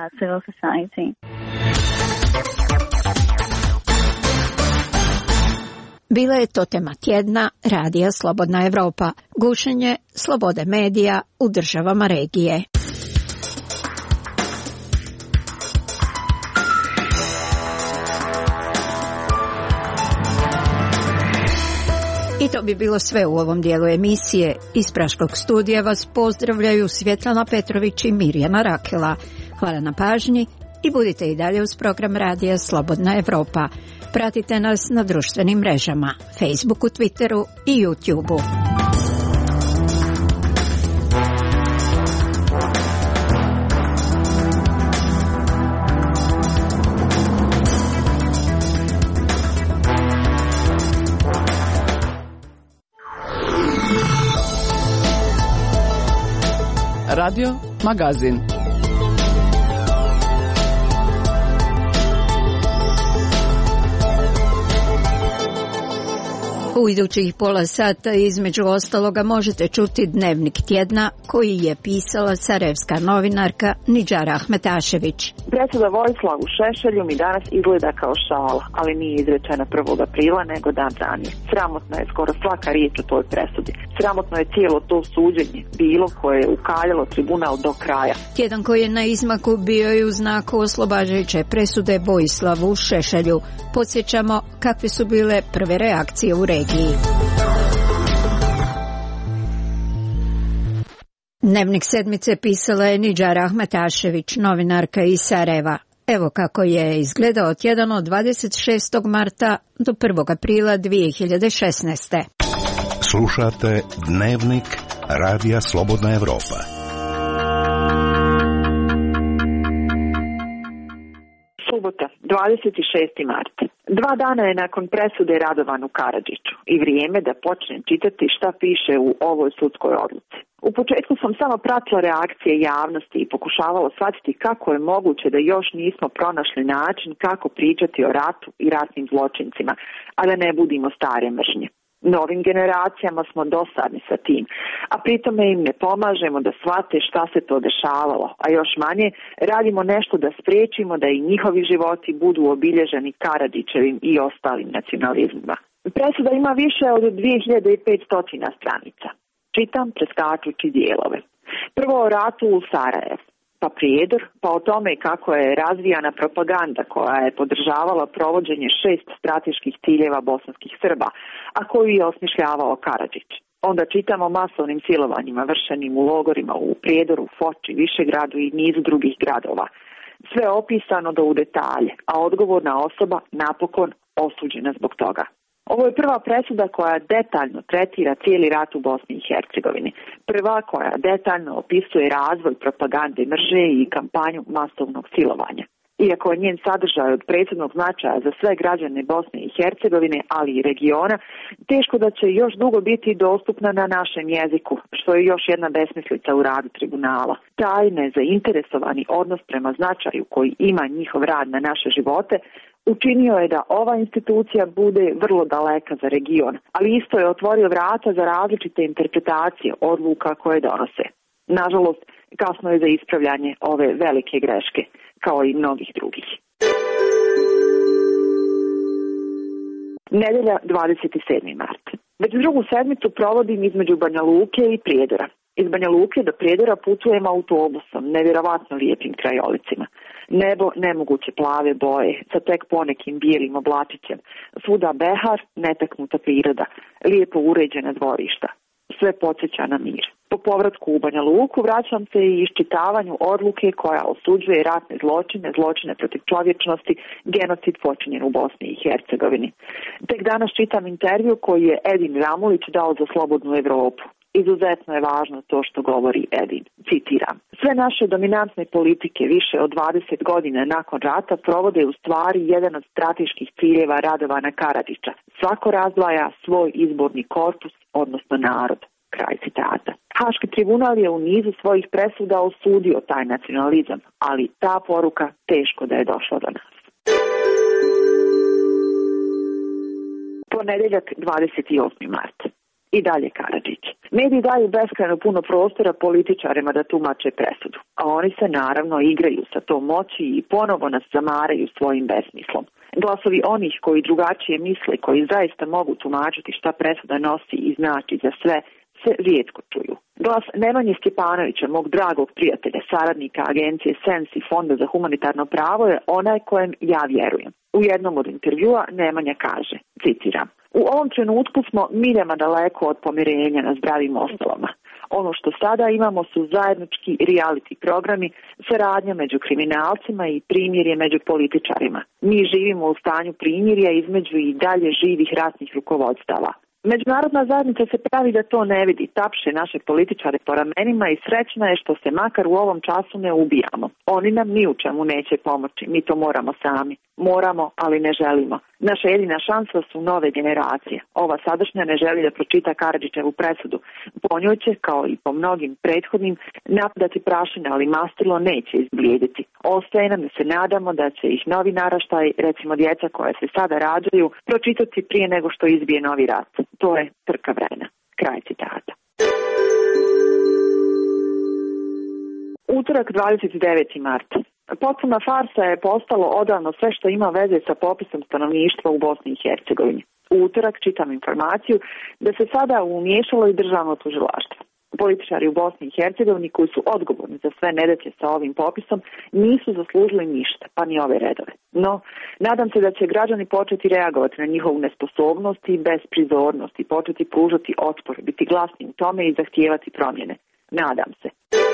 Speaker 1: Bila je to tema tjedna Radija Slobodna Evropa, gušenje slobode medija u državama regije. I to bi bilo sve u ovom dijelu emisije. Iz Praškog studija vas pozdravljaju Svjetlana Petrović i Mirjana Rakela. Hvala na pažnji i budite i dalje uz program Radija Slobodna Evropa. Pratite nas na društvenim mrežama, Facebooku, Twitteru i YouTubeu.
Speaker 6: Radio Magazin.
Speaker 1: U idućih pola sata između ostaloga možete čuti dnevnik tjedna koji je pisala sarajevska novinarka Nidžara Ahmetašević.
Speaker 11: Presuda Vojislavu Šešelju mi danas izgleda kao šala, ali nije izrečena prvog aprila nego dan ranije. Sramotna je skoro svaka riječ o toj presudi. Sramotno je cijelo to suđenje bilo koje je ukaljalo tribunal do kraja.
Speaker 1: Tjedan koji je na izmaku bio je u znaku oslobađajuće presude Vojislavu Šešelju. Podsjećamo kakve su bile prve reakcije u regiji. Dnevnik sedmice pisala je Nidžara Ahmetašević, novinarka iz Sarajeva. Evo kako je izgledao tjedan od dvadeset šestog marta do prvog aprila dvije hiljade šesnaeste.
Speaker 12: Slušate Dnevnik Radija Slobodna Evropa.
Speaker 11: Subota, dvadeset šesti mart. Dva dana je nakon presude Radovanu Karadžiću i vrijeme da počnem čitati šta piše u ovoj sudskoj odluci. U početku sam samo pratila reakcije javnosti i pokušavala shvatiti kako je moguće da još nismo pronašli način kako pričati o ratu i ratnim zločincima, a da ne budimo stare mržnje. Novim generacijama smo dosadni sa tim, a pritome im ne pomažemo da shvate šta se to dešavalo, a još manje radimo nešto da spriječimo da i njihovi životi budu obilježeni Karadžićevim i ostalim nacionalizmima. Presuda ima više od dvije hiljade petsto stranica. Čitam preskačući dijelove. Prvo o ratu u Sarajevu, pa Prijedor, pa o tome kako je razvijana propaganda koja je podržavala provođenje šest strateških ciljeva bosanskih Srba, a koju je osmišljavao Karadžić. Onda čitamo o masovnim silovanjima vršenim u logorima u Prijedoru, Foči, Višegradu i nizu drugih gradova. Sve opisano do u detalje, a odgovorna osoba napokon osuđena zbog toga. Ovo je prva presuda koja detaljno tretira cijeli rat u Bosni i Hercegovini. Prva koja detaljno opisuje razvoj propagande mržnje i kampanju masovnog silovanja. Iako je njen sadržaj od presudnog značaja za sve građane Bosne i Hercegovine, ali i regiona, teško da će još dugo biti dostupna na našem jeziku, što je još jedna besmislica u radu tribunala. Taj nezainteresovani odnos prema značaju koji ima njihov rad na naše živote učinio je da ova institucija bude vrlo daleka za region, ali isto je otvorio vrata za različite interpretacije odluka koje donose. Nažalost, kasno je za ispravljanje ove velike greške, kao i mnogih drugih. Nedelja, dvadeset sedmi mart. Već drugu sedmicu provodim između Banja Luke i Prijedora. Iz Banja Luke do Prijedora putujem autobusom, nevjerovatno lijepim krajolicima. Nebo nemoguće plave boje, sa tek ponekim bijelim oblačićem. Svuda behar, netaknuta priroda, lijepo uređena dvorišta. Sve podsjeća na mir. Po povratku u Banja Luku vraćam se i iščitavanju odluke koja osuđuje ratne zločine, zločine protiv čovječnosti, genocid počinjen u Bosni i Hercegovini. Tek danas čitam intervju koji je Edin Ramulić dao za Slobodnu Evropu. Izuzetno je važno to što govori Edin. Citiram. Sve naše dominantne politike više od dvadeset godina nakon rata provode u stvari jedan od strateških ciljeva Radovana Karadžića. Svako razdvaja svoj izborni korpus, odnosno narod. Kraj citata. Haški tribunal je u nizu svojih presuda osudio taj nacionalizam, ali ta poruka teško da je došla do nas. Ponedeljak dvadeset osmi mart. I dalje Karadžić. Mediji daju beskrajno puno prostora političarima da tumače presudu, a oni se naravno igraju sa tom moći i ponovo nas zamaraju svojim besmislom. Glasovi onih koji drugačije misle, koji zaista mogu tumačiti šta presuda nosi i znači za sve, se rijetko čuju. Glas Nemanje Stjepanovića, mog dragog prijatelja, saradnika agencije Sens i Fonda za humanitarno pravo, je onaj kojem ja vjerujem. U jednom od intervjua Nemanja kaže, citiram, u ovom trenutku smo miljama daleko od pomirenja na zdravim osnovama. Ono što sada imamo su zajednički reality programi, saradnja među kriminalcima i primirje među političarima. Mi živimo u stanju primirja između i dalje živih ratnih rukovodstava. Međunarodna zajednica se pravi da to ne vidi, tapše naše političare po ramenima i srećna je što se makar u ovom času ne ubijamo. Oni nam ni u čemu neće pomoći, mi to moramo sami. Moramo, ali ne želimo. Naša jedina šansa su nove generacije. Ova sadašnja ne želi da pročita Karadžićevu presudu. Po njoj će, kao i po mnogim prethodnim, napadati prašine, ali mastilo neće izblijediti. Ostaje nam da se nadamo da će ih novi naraštaj, recimo djeca koja se sada rađaju, pročitati prije nego što izbije novi rat. To je trka vremena. Kraj citata. Utorak dvadeset deveti mart. Potpuna farsa je postalo odavno sve što ima veze sa popisom stanovništva u Bosni i Hercegovini. U utorak čitam informaciju da se sada umiješalo i državno tužilaštvo. Političari u Bosni i Hercegovini koji su odgovorni za sve nedaće sa ovim popisom nisu zaslužili ništa, pa ni ove redove. No, nadam se da će građani početi reagovati na njihovu nesposobnost i besprizornost i početi pružati otpor, biti glasni u tome i zahtijevati promjene. Nadam se.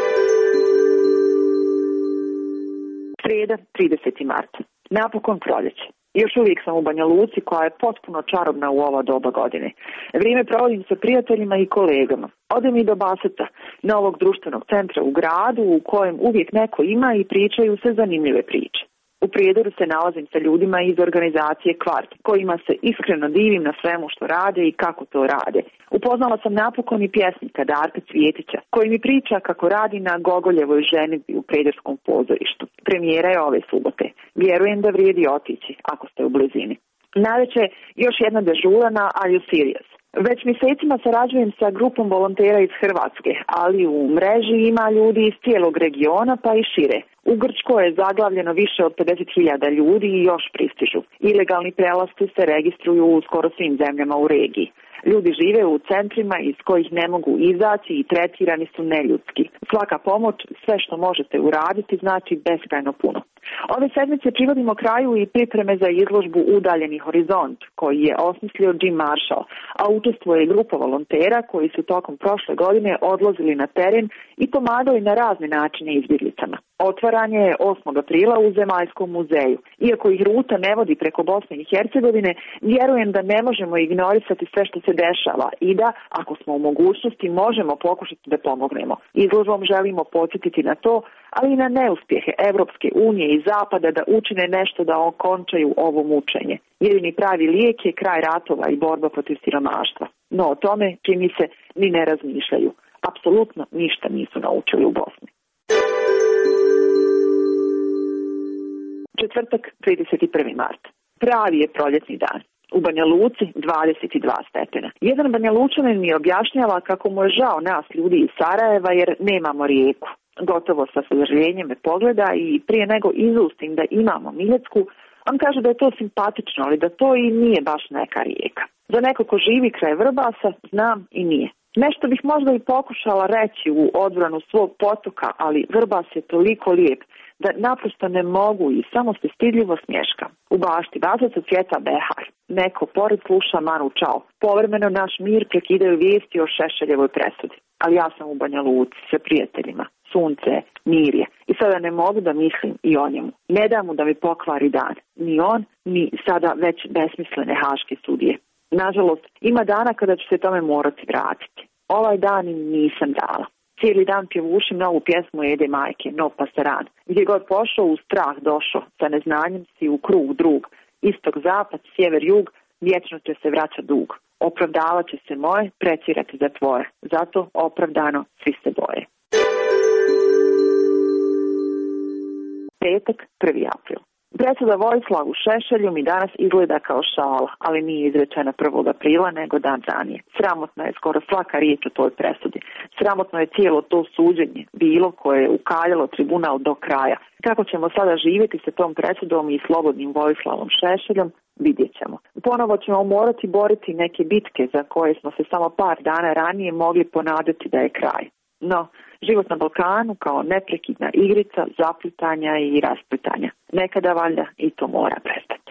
Speaker 11: Srijeda, trideseti mart. Napokon proljeće. Još uvijek sam u Banja Luci koja je potpuno čarobna u ovo doba godine. Vrijeme provodim sa prijateljima i kolegama. Odem i do Baseta, novog društvenog centra u gradu u kojem uvijek neko ima i pričaju se zanimljive priče. U Prijedoru se nalazim sa ljudima iz organizacije Kvart, kojima se iskreno divim na svemu što rade i kako to rade. Upoznala sam napokon i pjesnika Darka Cvjetića, koji mi priča kako radi na Gogoljevoj ženidbi u Prijedorskom pozorištu. Premijera je ove subote. Vjerujem da vrijedi otići, ako ste u blizini. Navečer još jedna dežurana Are You Serious? Već mjesecima sarađujem sa grupom volontera iz Hrvatske, ali u mreži ima ljudi iz cijelog regiona pa i šire. U Grčkoj je zaglavljeno više od pedeset hiljada ljudi i još pristižu. Ilegalni prelasci se registruju u skoro svim zemljama u regiji. Ljudi žive u centrima iz kojih ne mogu izaći i tretirani su neljudski. Svaka pomoć, sve što možete uraditi, znači beskrajno puno. Ove sedmice privodimo kraju i pripreme za izložbu Udaljeni horizont, koji je osmislio Jim Marshall, a učestvuje grupa volontera koji su tokom prošle godine odlazili na teren i pomagali na razne načine izbjeglicama. Otvaranje je osmog aprila u Zemaljskom muzeju. Iako ih ruta ne vodi preko Bosne i Hercegovine, vjerujem da ne možemo ignorisati sve što se dešava i da, ako smo u mogućnosti, možemo pokušati da pomognemo. Izložbom želimo podsjetiti na to, ali i na neuspjehe Evropske unije i Zapada da učine nešto da okončaju ovo mučenje. Jedini pravi lijek je kraj ratova i borba protiv siromaštva. No o tome, čini se, ni ne razmišljaju. Apsolutno ništa nisu naučili u Bosni. Četvrtak, trideset prvi mart. Pravi je proljetni dan. U Banja Luci dvadeset dva stepena. Jedan Banja Lučanin mi objašnjava kako mu je žao nas ljudi iz Sarajeva jer nemamo rijeku. Gotovo sa sažaljenjem me pogleda i prije nego izustim da imamo Miljacku, on kaže da je to simpatično, ali da to i nije baš neka rijeka. Za neko ko živi kraj Vrbasa, znam i nije. Nešto bih možda i pokušala reći u odbranu svog potoka, ali Vrbas je toliko lijep da naprosto ne mogu i samo se stidljivo smješkam. U bašti Vazaca cvjeta behar. Neko pored sluša Manu Čao. Povremeno naš mir prekidaju vijesti o Šešeljevoj presudi. Ali ja sam u Banja Luci sa prijateljima. Sunce, mir je. I sada ne mogu da mislim i o njemu. Ne da mu da mi pokvari dan. Ni on, ni sada već besmislene haške sudije. Nažalost, ima dana kada ću se tome morati vratiti. Ovaj dan im nisam dala. Cijeli dan pjevušim novu pjesmu Ede Majke, No Pasaran. Gdje god pošao, u strah došao, sa neznanjem si u krug drug. Istok, zapad, sjever, jug, vječno će se vraća dug. Opravdavat će se moje, precirati za tvoje. Zato opravdano svi se boje. Petak, prvi april. Presuda Vojislavu Šešelju mi danas izgleda kao šala, ali nije izrečena prvog aprila nego dan ranije. Sramotna je skoro svaka riječ o toj presudi. Sramotno je cijelo to suđenje bilo koje je ukaljalo tribunal do kraja. Kako ćemo sada živjeti sa tom presudom i slobodnim Vojislavom Šešeljom, vidjet ćemo. Ponovo ćemo morati boriti neke bitke za koje smo se samo par dana ranije mogli ponadati da je kraj. No, život na Balkanu kao neprekidna igrica zaplitanja i rasplitanja. Nekada valjda i to mora prestati.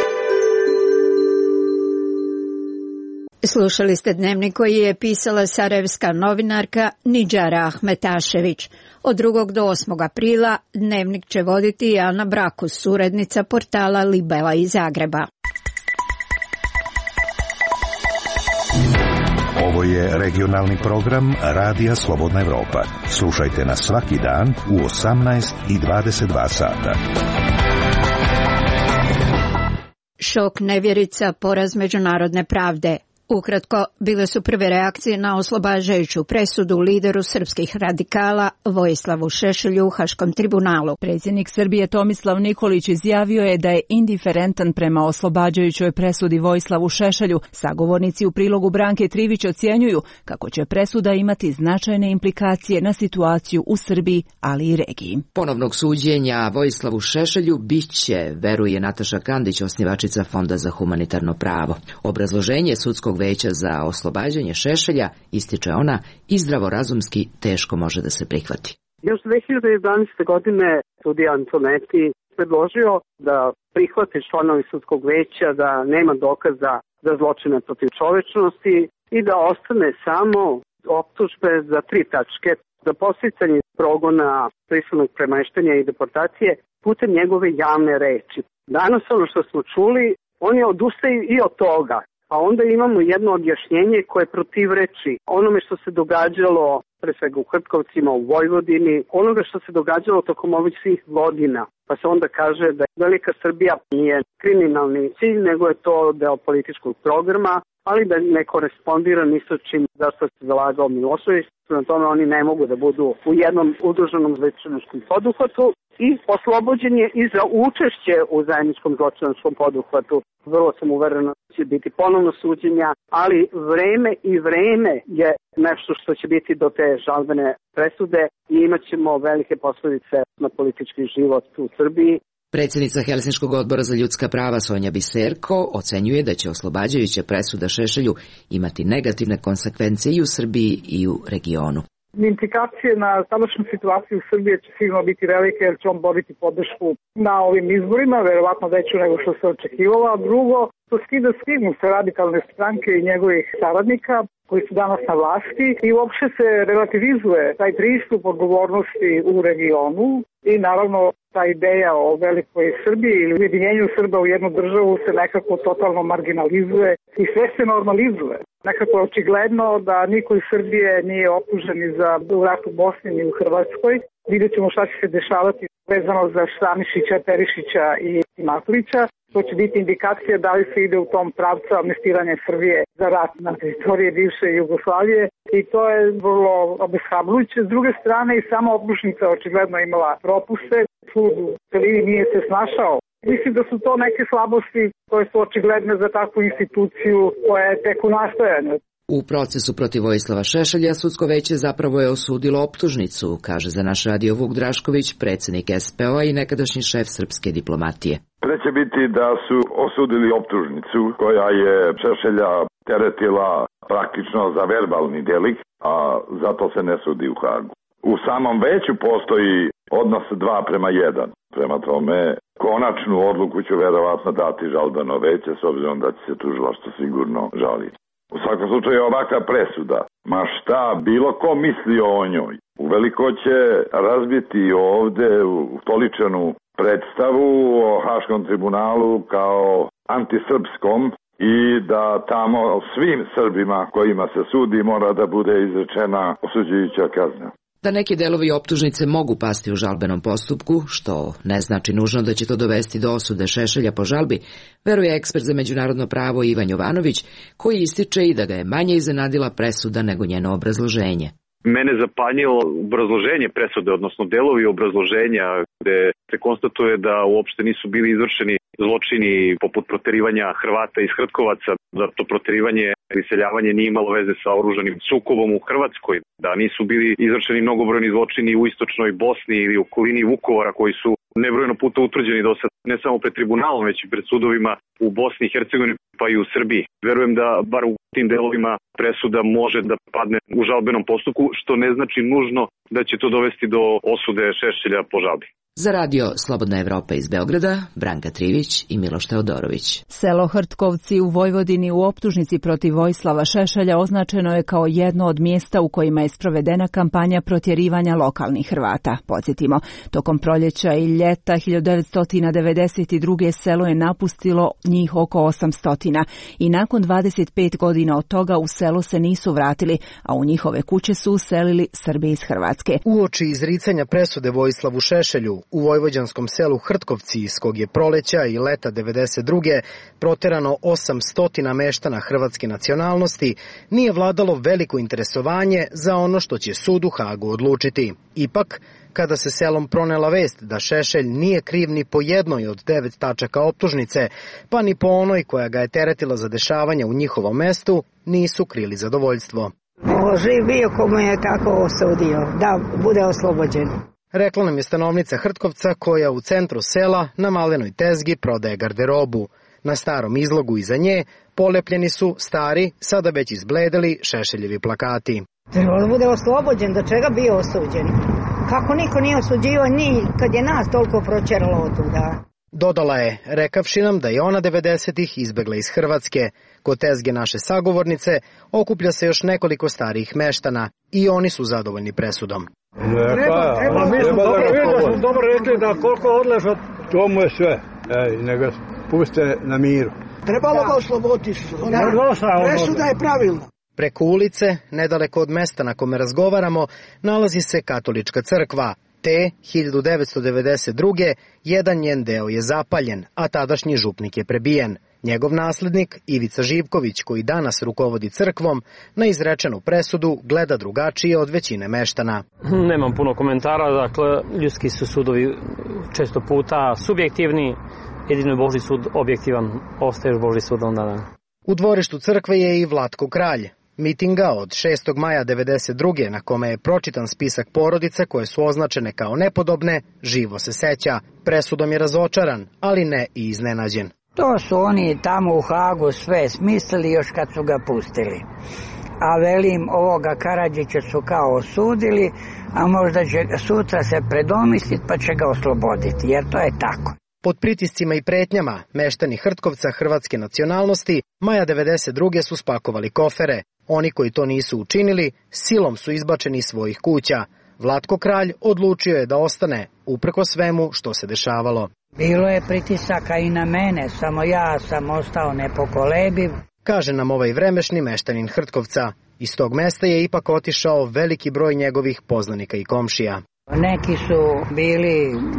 Speaker 1: Slušali ste dnevnik koji je pisala sarajevska novinarka Nidžara Ahmetašević. Od drugog do osmog aprila dnevnik će voditi Ana Brakus, suradnica portala Libela iz Zagreba.
Speaker 12: Ovo je regionalni program Radija Slobodna Evropa. Slušajte nas svaki dan u osamnaest i dvadeset dva sata.
Speaker 1: Šok, nevjerica, poraz međunarodne pravde. Ukratko, bile su prve reakcije na oslobađajuću presudu lideru srpskih radikala Vojislavu Šešelju u Haškom tribunalu.
Speaker 25: Predsjednik Srbije Tomislav Nikolić izjavio je da je indiferentan prema oslobađajućoj presudi Vojislavu Šešelju. Sagovornici u prilogu Branke Trivić ocjenjuju kako će presuda imati značajne implikacije na situaciju u Srbiji, ali i regiji.
Speaker 13: Ponovnog suđenja Vojislavu Šešelju biće, veruje Nataša Kandić, osnivačica Fonda za humanitarno pravo. Obrazloženje sudskog veća za oslobađanje Šešelja, ističe ona, i zdravorazumski teško može da se prihvati.
Speaker 14: Još dve hiljade jedanaeste. godine sudija Antoneti predložio da prihvate članovi sudskog veća da nema dokaza za zločine protiv čovečnosti i da ostane samo optužbe za tri tačke: za podsticanje progona, prisilnog premještanja i deportacije putem njegove javne reči. Danas ono što smo čuli, on je odustaje i od toga. A onda imamo jedno objašnjenje koje protivreči onome što se događalo, pre svega u Hrtkovcima, u Vojvodini, onoga što se događalo tokom ovih svih godina. Pa se onda kaže da Velika Srbija nije kriminalni cilj, nego je to deo političkog programa, ali da ne korespondira ni sa čim za što se zalagao Milošević. Na tome oni ne mogu da budu u jednom udruženom zločinačkom poduhvatu i oslobođen je i za učešće u zajedničkom zločinačkom poduhvatu. Vrlo sam uverena da će biti ponovno suđenja, ali vreme i vreme je nešto što će biti do te žalbene presude i imat ćemo velike posljedice na politički život u Srbiji.
Speaker 13: Predsjednica Helsinškog odbora za ljudska prava Sonja Biserko ocenjuje da će oslobađajuća presuda Šešelju imati negativne konsekvence i u Srbiji i u regionu.
Speaker 15: Implikacije na sadašnju situaciju u Srbiji će sigurno biti velike jer će on dobiti podršku na ovim izborima, verovatno veću nego što se očekivalo, a drugo, to skida stigmu sa radikalne stranke i njegovih saradnika koji su danas na vlasti i uopšte se relativizuje taj pristup odgovornosti u regionu i naravno ta ideja o velikoj Srbiji ili ujedinjenju Srba u jednu državu se nekako totalno marginalizuje i sve se normalizuje. Nekako je očigledno da niko iz Srbije nije optužen ni za rat u Bosni ni u Hrvatskoj. Vidjet ćemo šta će se dešavati vezano za Stanišića, Perišića i Matulića. To će biti indikacija da li se ide u tom pravcu amnestiranja Srbije za rat na teritoriji bivše Jugoslavije i to je vrlo obeshrabrujuće. S druge strane i sama optužnica očigledno imala propuste. Sud u celini nije se snašao. Mislim da su to neke slabosti koje su očigledne za takvu instituciju koja je tek u nastajanju.
Speaker 13: U procesu protiv Vojislava Šešelja sudsko veće zapravo je osudilo optužnicu, kaže za naš radio Vuk Drašković, predsjednik S P O-a i nekadašnji šef srpske diplomatije.
Speaker 17: Pre će biti da su osudili optužnicu koja je Šešelja teretila praktično za verbalni delikt, a zato se ne sudi u Hagu. U samom veću postoji odnos dva prema jedan. Prema tome, konačnu odluku će verovatno dati žalbeno veće, s obzirom da će se tužilaštvo sigurno žaliti. U svakom slučaju ovakva presuda, ma šta bilo ko misli o njoj, uveliko će razbiti ovde u stoličanu predstavu o Haškom tribunalu kao antisrpskom i da tamo svim Srbima kojima se sudi mora da bude izrečena osuđujuća kazna.
Speaker 13: Da neki delovi optužnice mogu pasti u žalbenom postupku, što ne znači nužno da će to dovesti do osude Šešelja po žalbi, veruje ekspert za međunarodno pravo Ivan Jovanović, koji ističe i da ga je manje iznenadila presuda nego njeno obrazloženje.
Speaker 3: Mene zapanjilo obrazloženje presude, odnosno delovi obrazloženja gde se konstatuje da uopšte nisu bili izvršeni zločini poput proterivanja Hrvata iz Hrtkovaca, da to proterivanje i iseljavanje nije imalo veze sa oružanim sukobom u Hrvatskoj, da nisu bili izvršeni mnogobrojni zločini u istočnoj Bosni ili u okolini Vukovara koji su nebrojeno puta utvrđeni do sad, ne samo pred tribunalom, već i pred sudovima u Bosni i Hercegovini, pa i u Srbiji. Verujem da bar u tim delovima presuda može da padne u žalbenom postupku, što ne znači nužno da će to dovesti do osude Šešelja po žalbi.
Speaker 13: Za radio Slobodna Evropa iz Beograda, Branka Trivić i Miloš Teodorović.
Speaker 25: Selo Hrtkovci u Vojvodini u optužnici protiv Vojislava Šešelja označeno je kao jedno od mjesta u kojima je sprovedena kampanja protjerivanja lokalnih Hrvata. Podsjetimo, tokom proljeća i ljeta hiljadu devetsto devedeset druge selo je napustilo njih oko osamsto i nakon dvadeset pet godina od toga u selo se nisu vratili, a u njihove kuće su uselili Srbi iz Hrvatske.
Speaker 19: Uoči izricanja presude Vojislavu Šešelju u vojvođanskom selu Hrtkovci, iz kog je proleća i leta devedeset druge proterano osamsto meštana hrvatske nacionalnosti, nije vladalo veliko interesovanje za ono što će sud u Hagu odlučiti. Ipak, kada se selom pronela vest da Šešelj nije kriv ni po jednoj od devet tačaka optužnice, pa ni po onoj koja ga je teretila za dešavanja u njihovom mestu, nisu krili zadovoljstvo.
Speaker 20: Živ bio komu je tako osudio, da bude oslobođen.
Speaker 19: Rekla nam je stanovnica Hrtkovca koja u centru sela na malenoj tezgi prodaje garderobu. Na starom izlogu iza nje polepljeni su stari, sada već izbledeli Šešeljevi plakati.
Speaker 20: Trebalo da bude oslobođen, do čega bio osuđen? Kako niko nije osuđivao ni kad je nas toliko proćeralo od tuda?
Speaker 19: Dodala je, rekavši nam da je ona devedesetih izbegla iz Hrvatske. Kod tezge naše sagovornice okuplja se još nekoliko starijih meštana i oni su zadovoljni presudom.
Speaker 21: Treba, treba, mi smo dobro, dobro, dobro rekli da koliko odleža, to mu je sve. Ej, nego puste na miru.
Speaker 20: Trebalo ga osloboditi. Presuda je pravilna.
Speaker 19: Preko ulice, nedaleko od mesta na kome razgovaramo, nalazi se katolička crkva. Te, hiljadu devetsto devedeset druge jedan njen deo je zapaljen, a tadašnji župnik je prebijen. Njegov naslednik, Ivica Živković, koji danas rukovodi crkvom, na izrečenu presudu gleda drugačije od većine meštana.
Speaker 22: Nemam puno komentara, dakle, ljudski su sudovi često puta subjektivni, jedino je Božji sud objektivan, ostaje Božji sud onda.
Speaker 19: U dvorištu crkve je i Vlatko Kralj. Mitinga od šestog maja devedeset druge na kome je pročitan spisak porodica koje su označene kao nepodobne, živo se seća. Presudom je razočaran, ali ne i iznenađen.
Speaker 20: To su oni tamo u Hagu sve smislili još kad su ga pustili. A velim, ovoga Karadžića su kao osudili, a možda će sutra se predomisliti pa će ga osloboditi, jer to je tako.
Speaker 19: Pod pritiscima i pretnjama meštani Hrtkovca hrvatske nacionalnosti maja devedeset druge su spakovali kofere. Oni koji to nisu učinili, silom su izbačeni iz svojih kuća. Vlatko Kralj odlučio je da ostane, uprko svemu što se dešavalo.
Speaker 20: Bilo je pritisaka i na mene, samo ja sam ostao nepokolebiv.
Speaker 19: Kaže nam ovaj vremešni meštanin Hrtkovca. Iz tog mesta je ipak otišao veliki broj njegovih poznanika i komšija.
Speaker 20: Neki su bili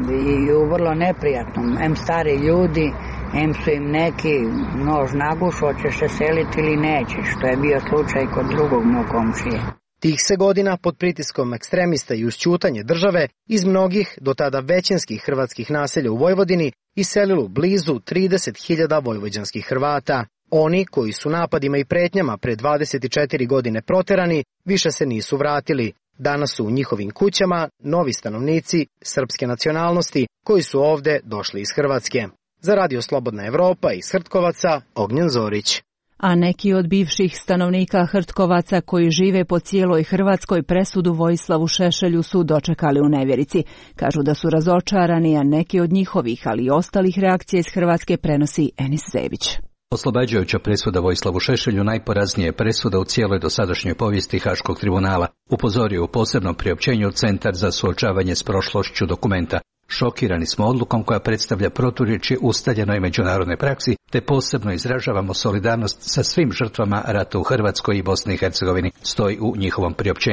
Speaker 20: i u vrlo neprijatnom, em stari ljudi, em su im neki nož naguš, hoćeš se seliti ili nećeš, što je bio slučaj kod drugog mog komšije.
Speaker 19: Tih se godina pod pritiskom ekstremista i uz ćutanje države iz mnogih, do tada većinskih hrvatskih naselja u Vojvodini iselilo blizu trideset hiljada vojvođanskih Hrvata. Oni koji su napadima i pretnjama pre dvadeset četiri godine proterani, više se nisu vratili. Danas su u njihovim kućama novi stanovnici srpske nacionalnosti koji su ovde došli iz Hrvatske. Za radio Slobodna Evropa iz Hrtkovaca, Ognjen Zorić.
Speaker 25: A neki od bivših stanovnika Hrtkovaca koji žive po cijeloj Hrvatskoj presudu Vojislavu Šešelju su dočekali u nevjerici. Kažu da su razočarani, a neki od njihovih, ali i ostalih reakcija iz Hrvatske prenosi Enis Zebić.
Speaker 26: Oslobađajuća presuda Vojislavu Šešelju najporaznije je presuda u cijeloj dosadašnjoj povijesti Haškog tribunala, upozorio u posebnom priopćenju Centar za suočavanje s prošlošću dokumenta. Šokirani smo odlukom koja predstavlja proturječje ustaljenoj međunarodnoj praksi, te posebno izražavamo solidarnost sa svim žrtvama rata u Hrvatskoj i Bosni i Hercegovini, stoji u njihovom priopćenju.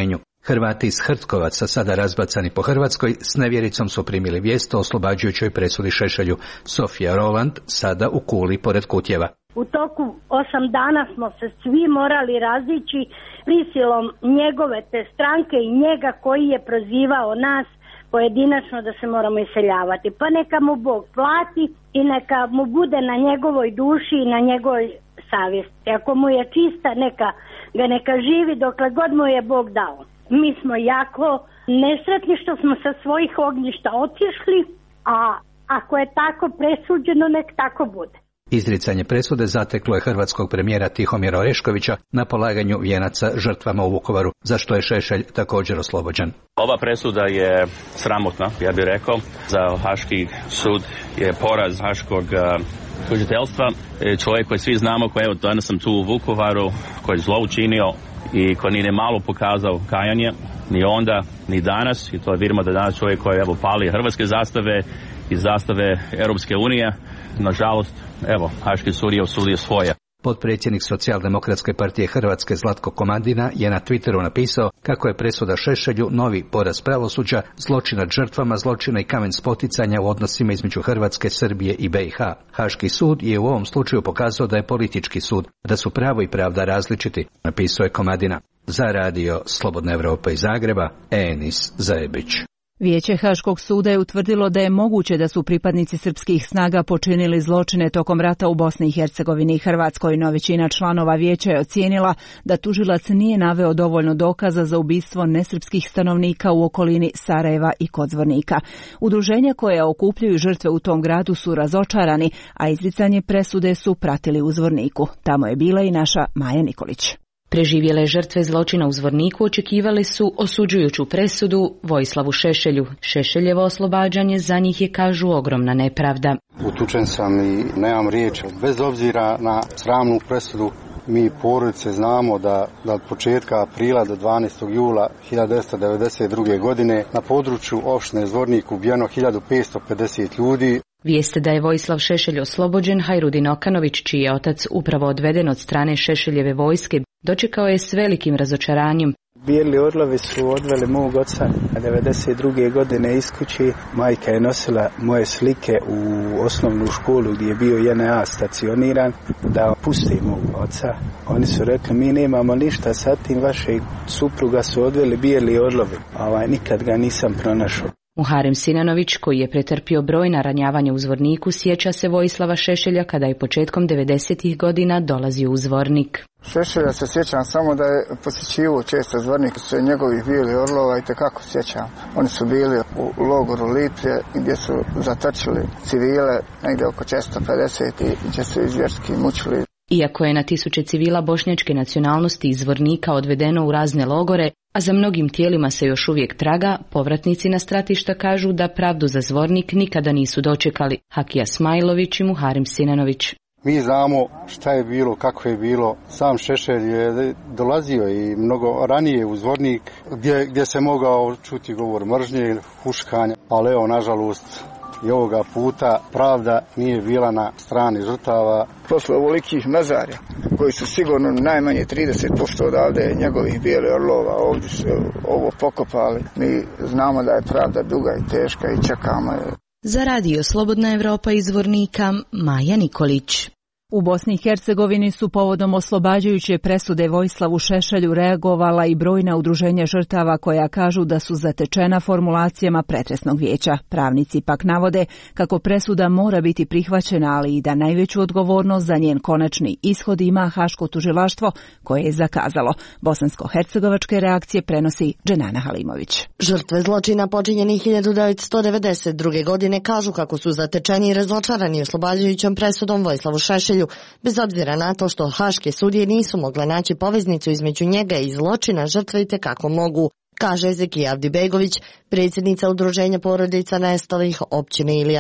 Speaker 26: Hrvati iz Hrtkovaca, sada razbacani po Hrvatskoj, s nevjericom su primili vijest o oslobađajućoj presudi Šešelju. Sofija Roland, sada u Kuli pored Kutjeva.
Speaker 2: U toku osam dana smo se svi morali razići prisilom njegove te stranke i njega koji je prozivao nas pojedinačno da se moramo iseljavati. Pa neka mu Bog plati i neka mu bude na njegovoj duši i na njegovoj savjesti. Ako mu je čista, neka ga neka živi dokle god mu je Bog dao. Mi smo jako nesretni što smo sa svojih ognjišta otišli, a ako je tako presuđeno, nek tako bude.
Speaker 26: Izricanje presude zateklo je hrvatskog premijera Tihomira Oreškovića na polaganju vijenaca žrtvama u Vukovaru, za što je Šešelj također oslobođen.
Speaker 4: Ova presuda je sramotna, ja bih rekao. Za Haški sud je poraz haškog uh, tužiteljstva. Čovjek koji svi znamo, koji evo danas sam tu u Vukovaru, koji je zlo učinio i koji nije malo pokazao kajanje, ni onda, ni danas. I to vidimo da danas čovjek koji evo pali hrvatske zastave i zastave Europske unije. Nažalost, evo, Haški sud je osudio svoje.
Speaker 26: Potpredsjednik Socijaldemokratske partije Hrvatske Zlatko Komadina je na Twitteru napisao kako je presuda Šešelju novi poraz pravosuđa, zločin nad žrtvama zločina i kamen spoticanja u odnosima između Hrvatske, Srbije i B i H. Haški sud je u ovom slučaju pokazao da je politički sud, da su pravo i pravda različiti, napisao je Komadina. Za radio Slobodna Evropa iz Zagreba, Enis Zajebić.
Speaker 25: Vijeće Haškog suda je utvrdilo da je moguće da su pripadnici srpskih snaga počinili zločine tokom rata u Bosni i Hercegovini i Hrvatskoj, no većina članova vijeća je ocijenila da tužilac nije naveo dovoljno dokaza za ubistvo nesrpskih stanovnika u okolini Sarajeva i Kodzvornika. Udruženja koja okupljaju žrtve u tom gradu su razočarani, a izricanje presude su pratili u Zvorniku. Tamo je bila i naša Maja Nikolić.
Speaker 7: Preživjele žrtve zločina u Zvorniku očekivali su osuđujuću presudu Vojislavu Šešelju. Šešeljevo oslobađanje za njih je, kažu, ogromna nepravda.
Speaker 16: Utučen sam i nemam riječi. Bez obzira na sramnu presudu, mi porodice znamo da, da od početka aprila do dvanaestog jula hiljadu devetsto devedeset druge. godine na području opštine Zvornik ubijeno hiljadu petsto pedeset ljudi.
Speaker 7: Vijest da je Vojislav Šešelj oslobođen, Hajrudin Okanović, čiji je otac upravo odveden od strane Šešeljeve vojske, dočekao je s velikim razočaranjem.
Speaker 23: Bijeli orlovi su odveli mog oca devedeset druge. godine iz kući. Majka je nosila moje slike u osnovnu školu gdje je bio J N A stacioniran da pusti mog oca. Oni su rekli, mi nemamo ništa sa tim, vašeg supruga su odveli bijeli orlovi. Ovaj, nikad ga nisam pronašao.
Speaker 7: Muharem Sinanović, koji je pretrpio brojna ranjavanja u Zvorniku, sjeća se Vojislava Šešelja kada je početkom devedesetih godina dolazio u Zvornik.
Speaker 24: Šešelja se sjećam samo da je posjećivao često Zvornik, sve njegovih bili orlova i tekako sjećam. Oni su bili u logoru Liplje gdje su zatočili civile negdje oko četiristo pedeset i gdje su izvjerski mučili.
Speaker 7: Iako je na tisuće civila bošnjačke nacionalnosti iz Zvornika odvedeno u razne logore, a za mnogim tijelima se još uvijek traga, povratnici na stratišta kažu da pravdu za Zvornik nikada nisu dočekali. Hakija Smajlović i Muharem Sinanović.
Speaker 16: Mi znamo šta je bilo, kako je bilo. Sam Šešelj je dolazio i mnogo ranije u Zvornik gdje, gdje se mogao čuti govor mržnje, huškanja, ali evo, nažalost, i ovoga puta pravda nije bila na strani žrtava.
Speaker 24: Posle ovolikih mezarja, koji su sigurno najmanje trideset posto odavde njegovih bijeli orlova, ovdje su ovo pokopali. Mi znamo da je pravda duga i teška i čekamo je.
Speaker 7: Za radio Slobodna Evropa iz Zvornika, Maja Nikolić.
Speaker 25: U Bosni i Hercegovini su povodom oslobađajuće presude Vojislavu Šešelju reagovala i brojna udruženja žrtava koja kažu da su zatečena formulacijama pretresnog vijeća. Pravnici pak navode kako presuda mora biti prihvaćena, ali i da najveću odgovornost za njen konačni ishod ima Haško tužilaštvo koje je zakazalo. Bosansko-hercegovačke reakcije prenosi Dženana Halimović.
Speaker 27: Žrtve zločina počinjenih hiljadu devetsto devedeset druge. godine kažu kako su zatečeni i razočarani oslobađajućom presudom Vojislavu Šešelju, bez obzira na to što haške sudije nisu mogle naći poveznicu između njega i zločina, žrtve itekako mogu, kaže Zekija Avdibegović, predsjednica udruženja porodica nestalih općine Ilijaš.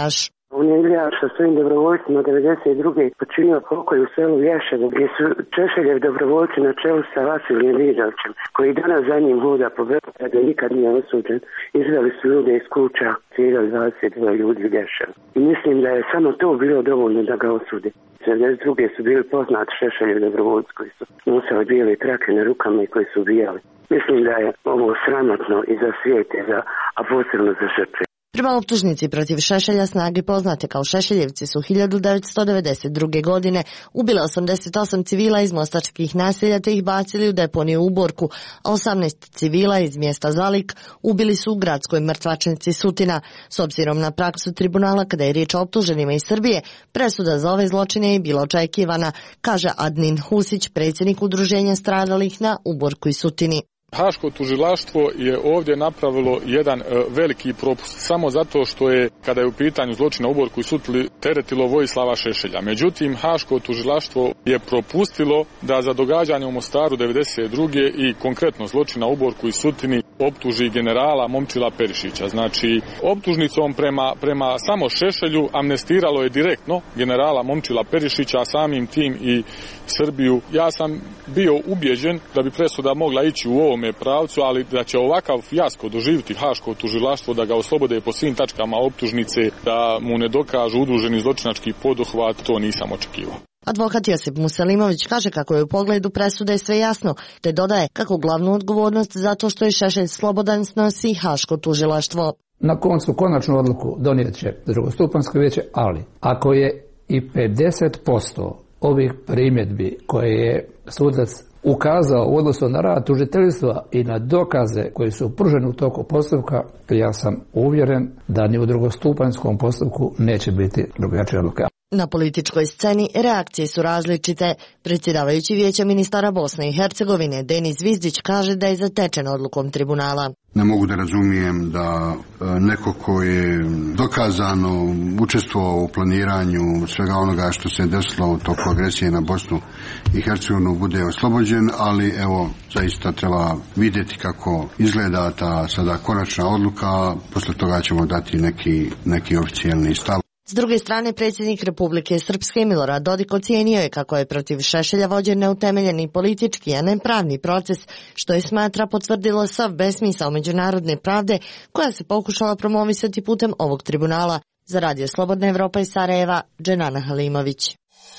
Speaker 5: On je Ilija sa svojim dobrovoljcima devedeset druge počinio pokolj u selu Vješevo, gdje su Šešeljev dobrovoljci na čelu sa Vasilijem Vidovićem, koji danas za njim hoda po Beogradu i nikad nije osuđen. Izveli su ljude iz kuća, ciljali dvadeset dva ljudi u Vješevo. I mislim da je samo to bilo dovoljno da ga osudi. devedeset druge su bili poznati Šešeljev dobrovoljci koji su nosili bijele trake na rukama i koji su ubijali. Mislim da je ovo sramotno i za svijet, i za, a posebno za žrtve.
Speaker 27: Prema optužnici protiv Šešelja, snage poznate kao Šešeljevci su hiljadu devetsto devedeset druge. godine ubile osamdeset osam civila iz mostačkih naselja te ih bacili u deponiju u Borku, a osamnaest civila iz mjesta Zalik ubili su u gradskoj mrtvačnici Sutina. S obzirom na praksu tribunala kada je riječ o optuženima iz Srbije, presuda za ove zločine je bila očekivana, kaže Adnin Husić, predsjednik udruženja stradalih na Uborku i Sutini.
Speaker 6: Haško tužilaštvo je ovdje napravilo jedan e, veliki propust samo zato što je, kada je u pitanju zločina u Uborku i Sutili, teretilo Vojislava Šešelja. Međutim, Haško tužilaštvo je propustilo da za događanje u Mostaru devedeset druge i konkretno zločina u Uborku i Sutini optuži generala Momčila Perišića. Znači, optužnicom prema, prema samo Šešelju amnestiralo je direktno generala Momčila Perišića, a samim tim i Srbiju. Ja sam bio ubjeđen da bi presuda mogla ići u ovome pravcu, ali da će ovakav fijasko doživjeti Haško tužilaštvo, da ga oslobode po svim tačkama optužnice, da mu ne dokažu udruženi zločinački poduhvat, to nisam očekivao.
Speaker 27: Advokat Josip Muselimović kaže kako je u pogledu presude sve jasno, te dodaje kako glavnu odgovornost za to što je Šešelj slobodan snosi Haško tužilaštvo.
Speaker 8: Na koncu konačnu odluku donijet će drugostupanjsko vijeće, ali ako je i pedeset posto ovih primjedbi koje je sudac ukazao u odnosu na rad tužiteljstva i na dokaze koji su pruženi u toku postupka, ja sam uvjeren da ni u drugostupanjskom postupku neće biti drugačija odluka.
Speaker 27: Na političkoj sceni reakcije su različite. Predsjedavajući Vijeća ministara Bosne i Hercegovine Denis Zvizdić kaže da je zatečen odlukom tribunala.
Speaker 9: Ne mogu da razumijem da neko ko je dokazano učestvovao u planiranju svega onoga što se desilo u toku agresije na Bosnu i Hercegovinu bude oslobođen, ali evo zaista treba vidjeti kako izgleda ta sada konačna odluka, posle toga ćemo dati neki, neki oficijalni stav.
Speaker 27: S druge strane, predsjednik Republike Srpske Milorad Dodik ocijenio je kako je protiv Šešelja vođen neutemeljeni politički, a ne pravni proces, što je smatra potvrdilo sav besmisao međunarodne pravde koja se pokušala promovisati putem ovog tribunala. Za Radio Slobodna Evropa iz Sarajeva, Dženana Halimović.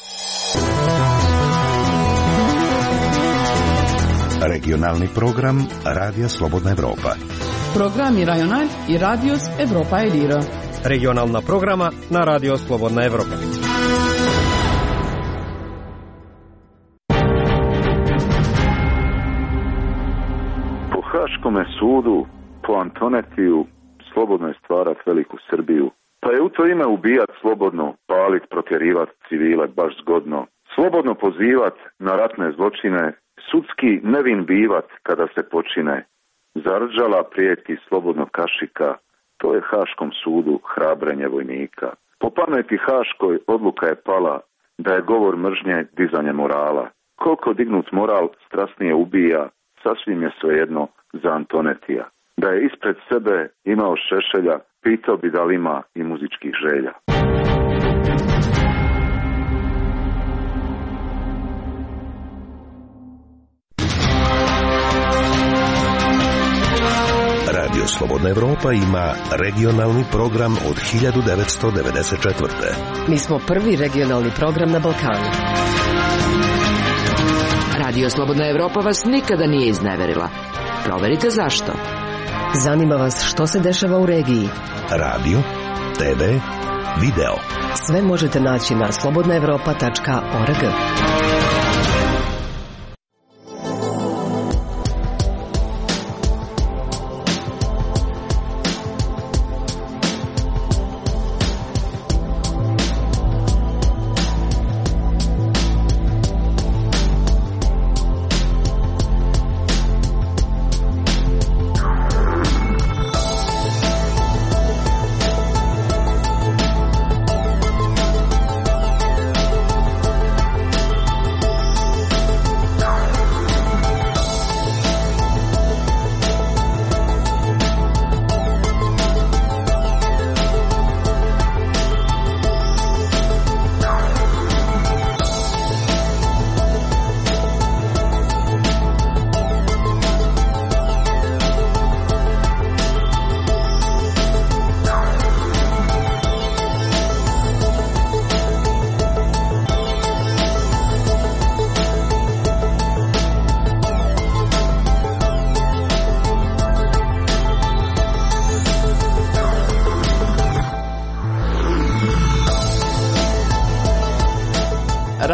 Speaker 12: Regionalni program Radija Slobodna Evropa.
Speaker 10: Programi Rajonal i Radios Evropa Edira.
Speaker 11: Regionalna programa na Radio Slobodna Evropa.
Speaker 18: Po Haškome sudu, po Antonetiju, slobodno je stvarat veliku Srbiju. Pa je u to ime ubijat slobodno, palit, protjerivat civile baš zgodno. Slobodno pozivat na ratne zločine, sudski nevin bivat kada se počine. Zarđala prijeti slobodno kašika, to je Haškom sudu hrabrenje vojnika. Po pameti Haškoj odluka je pala da je govor mržnje dizanje morala. Koliko dignut moral strasnije ubija, sasvim je svejedno za Antonetija. Da je ispred sebe imao Šešelja, pitao bi da li ima i muzičkih želja.
Speaker 12: Radio Slobodna Evropa ima regionalni program od hiljadu devetsto devedeset četvrte.
Speaker 28: Mi smo prvi regionalni program na Balkanu.
Speaker 13: Radio Slobodna Evropa vas nikada nije izneverila. Proverite zašto.
Speaker 28: Zanima vas što se dešava u regiji.
Speaker 12: Radio, te ve, video.
Speaker 28: Sve možete naći na slobodna evropa tačka org.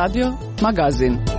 Speaker 10: Radio, magazin.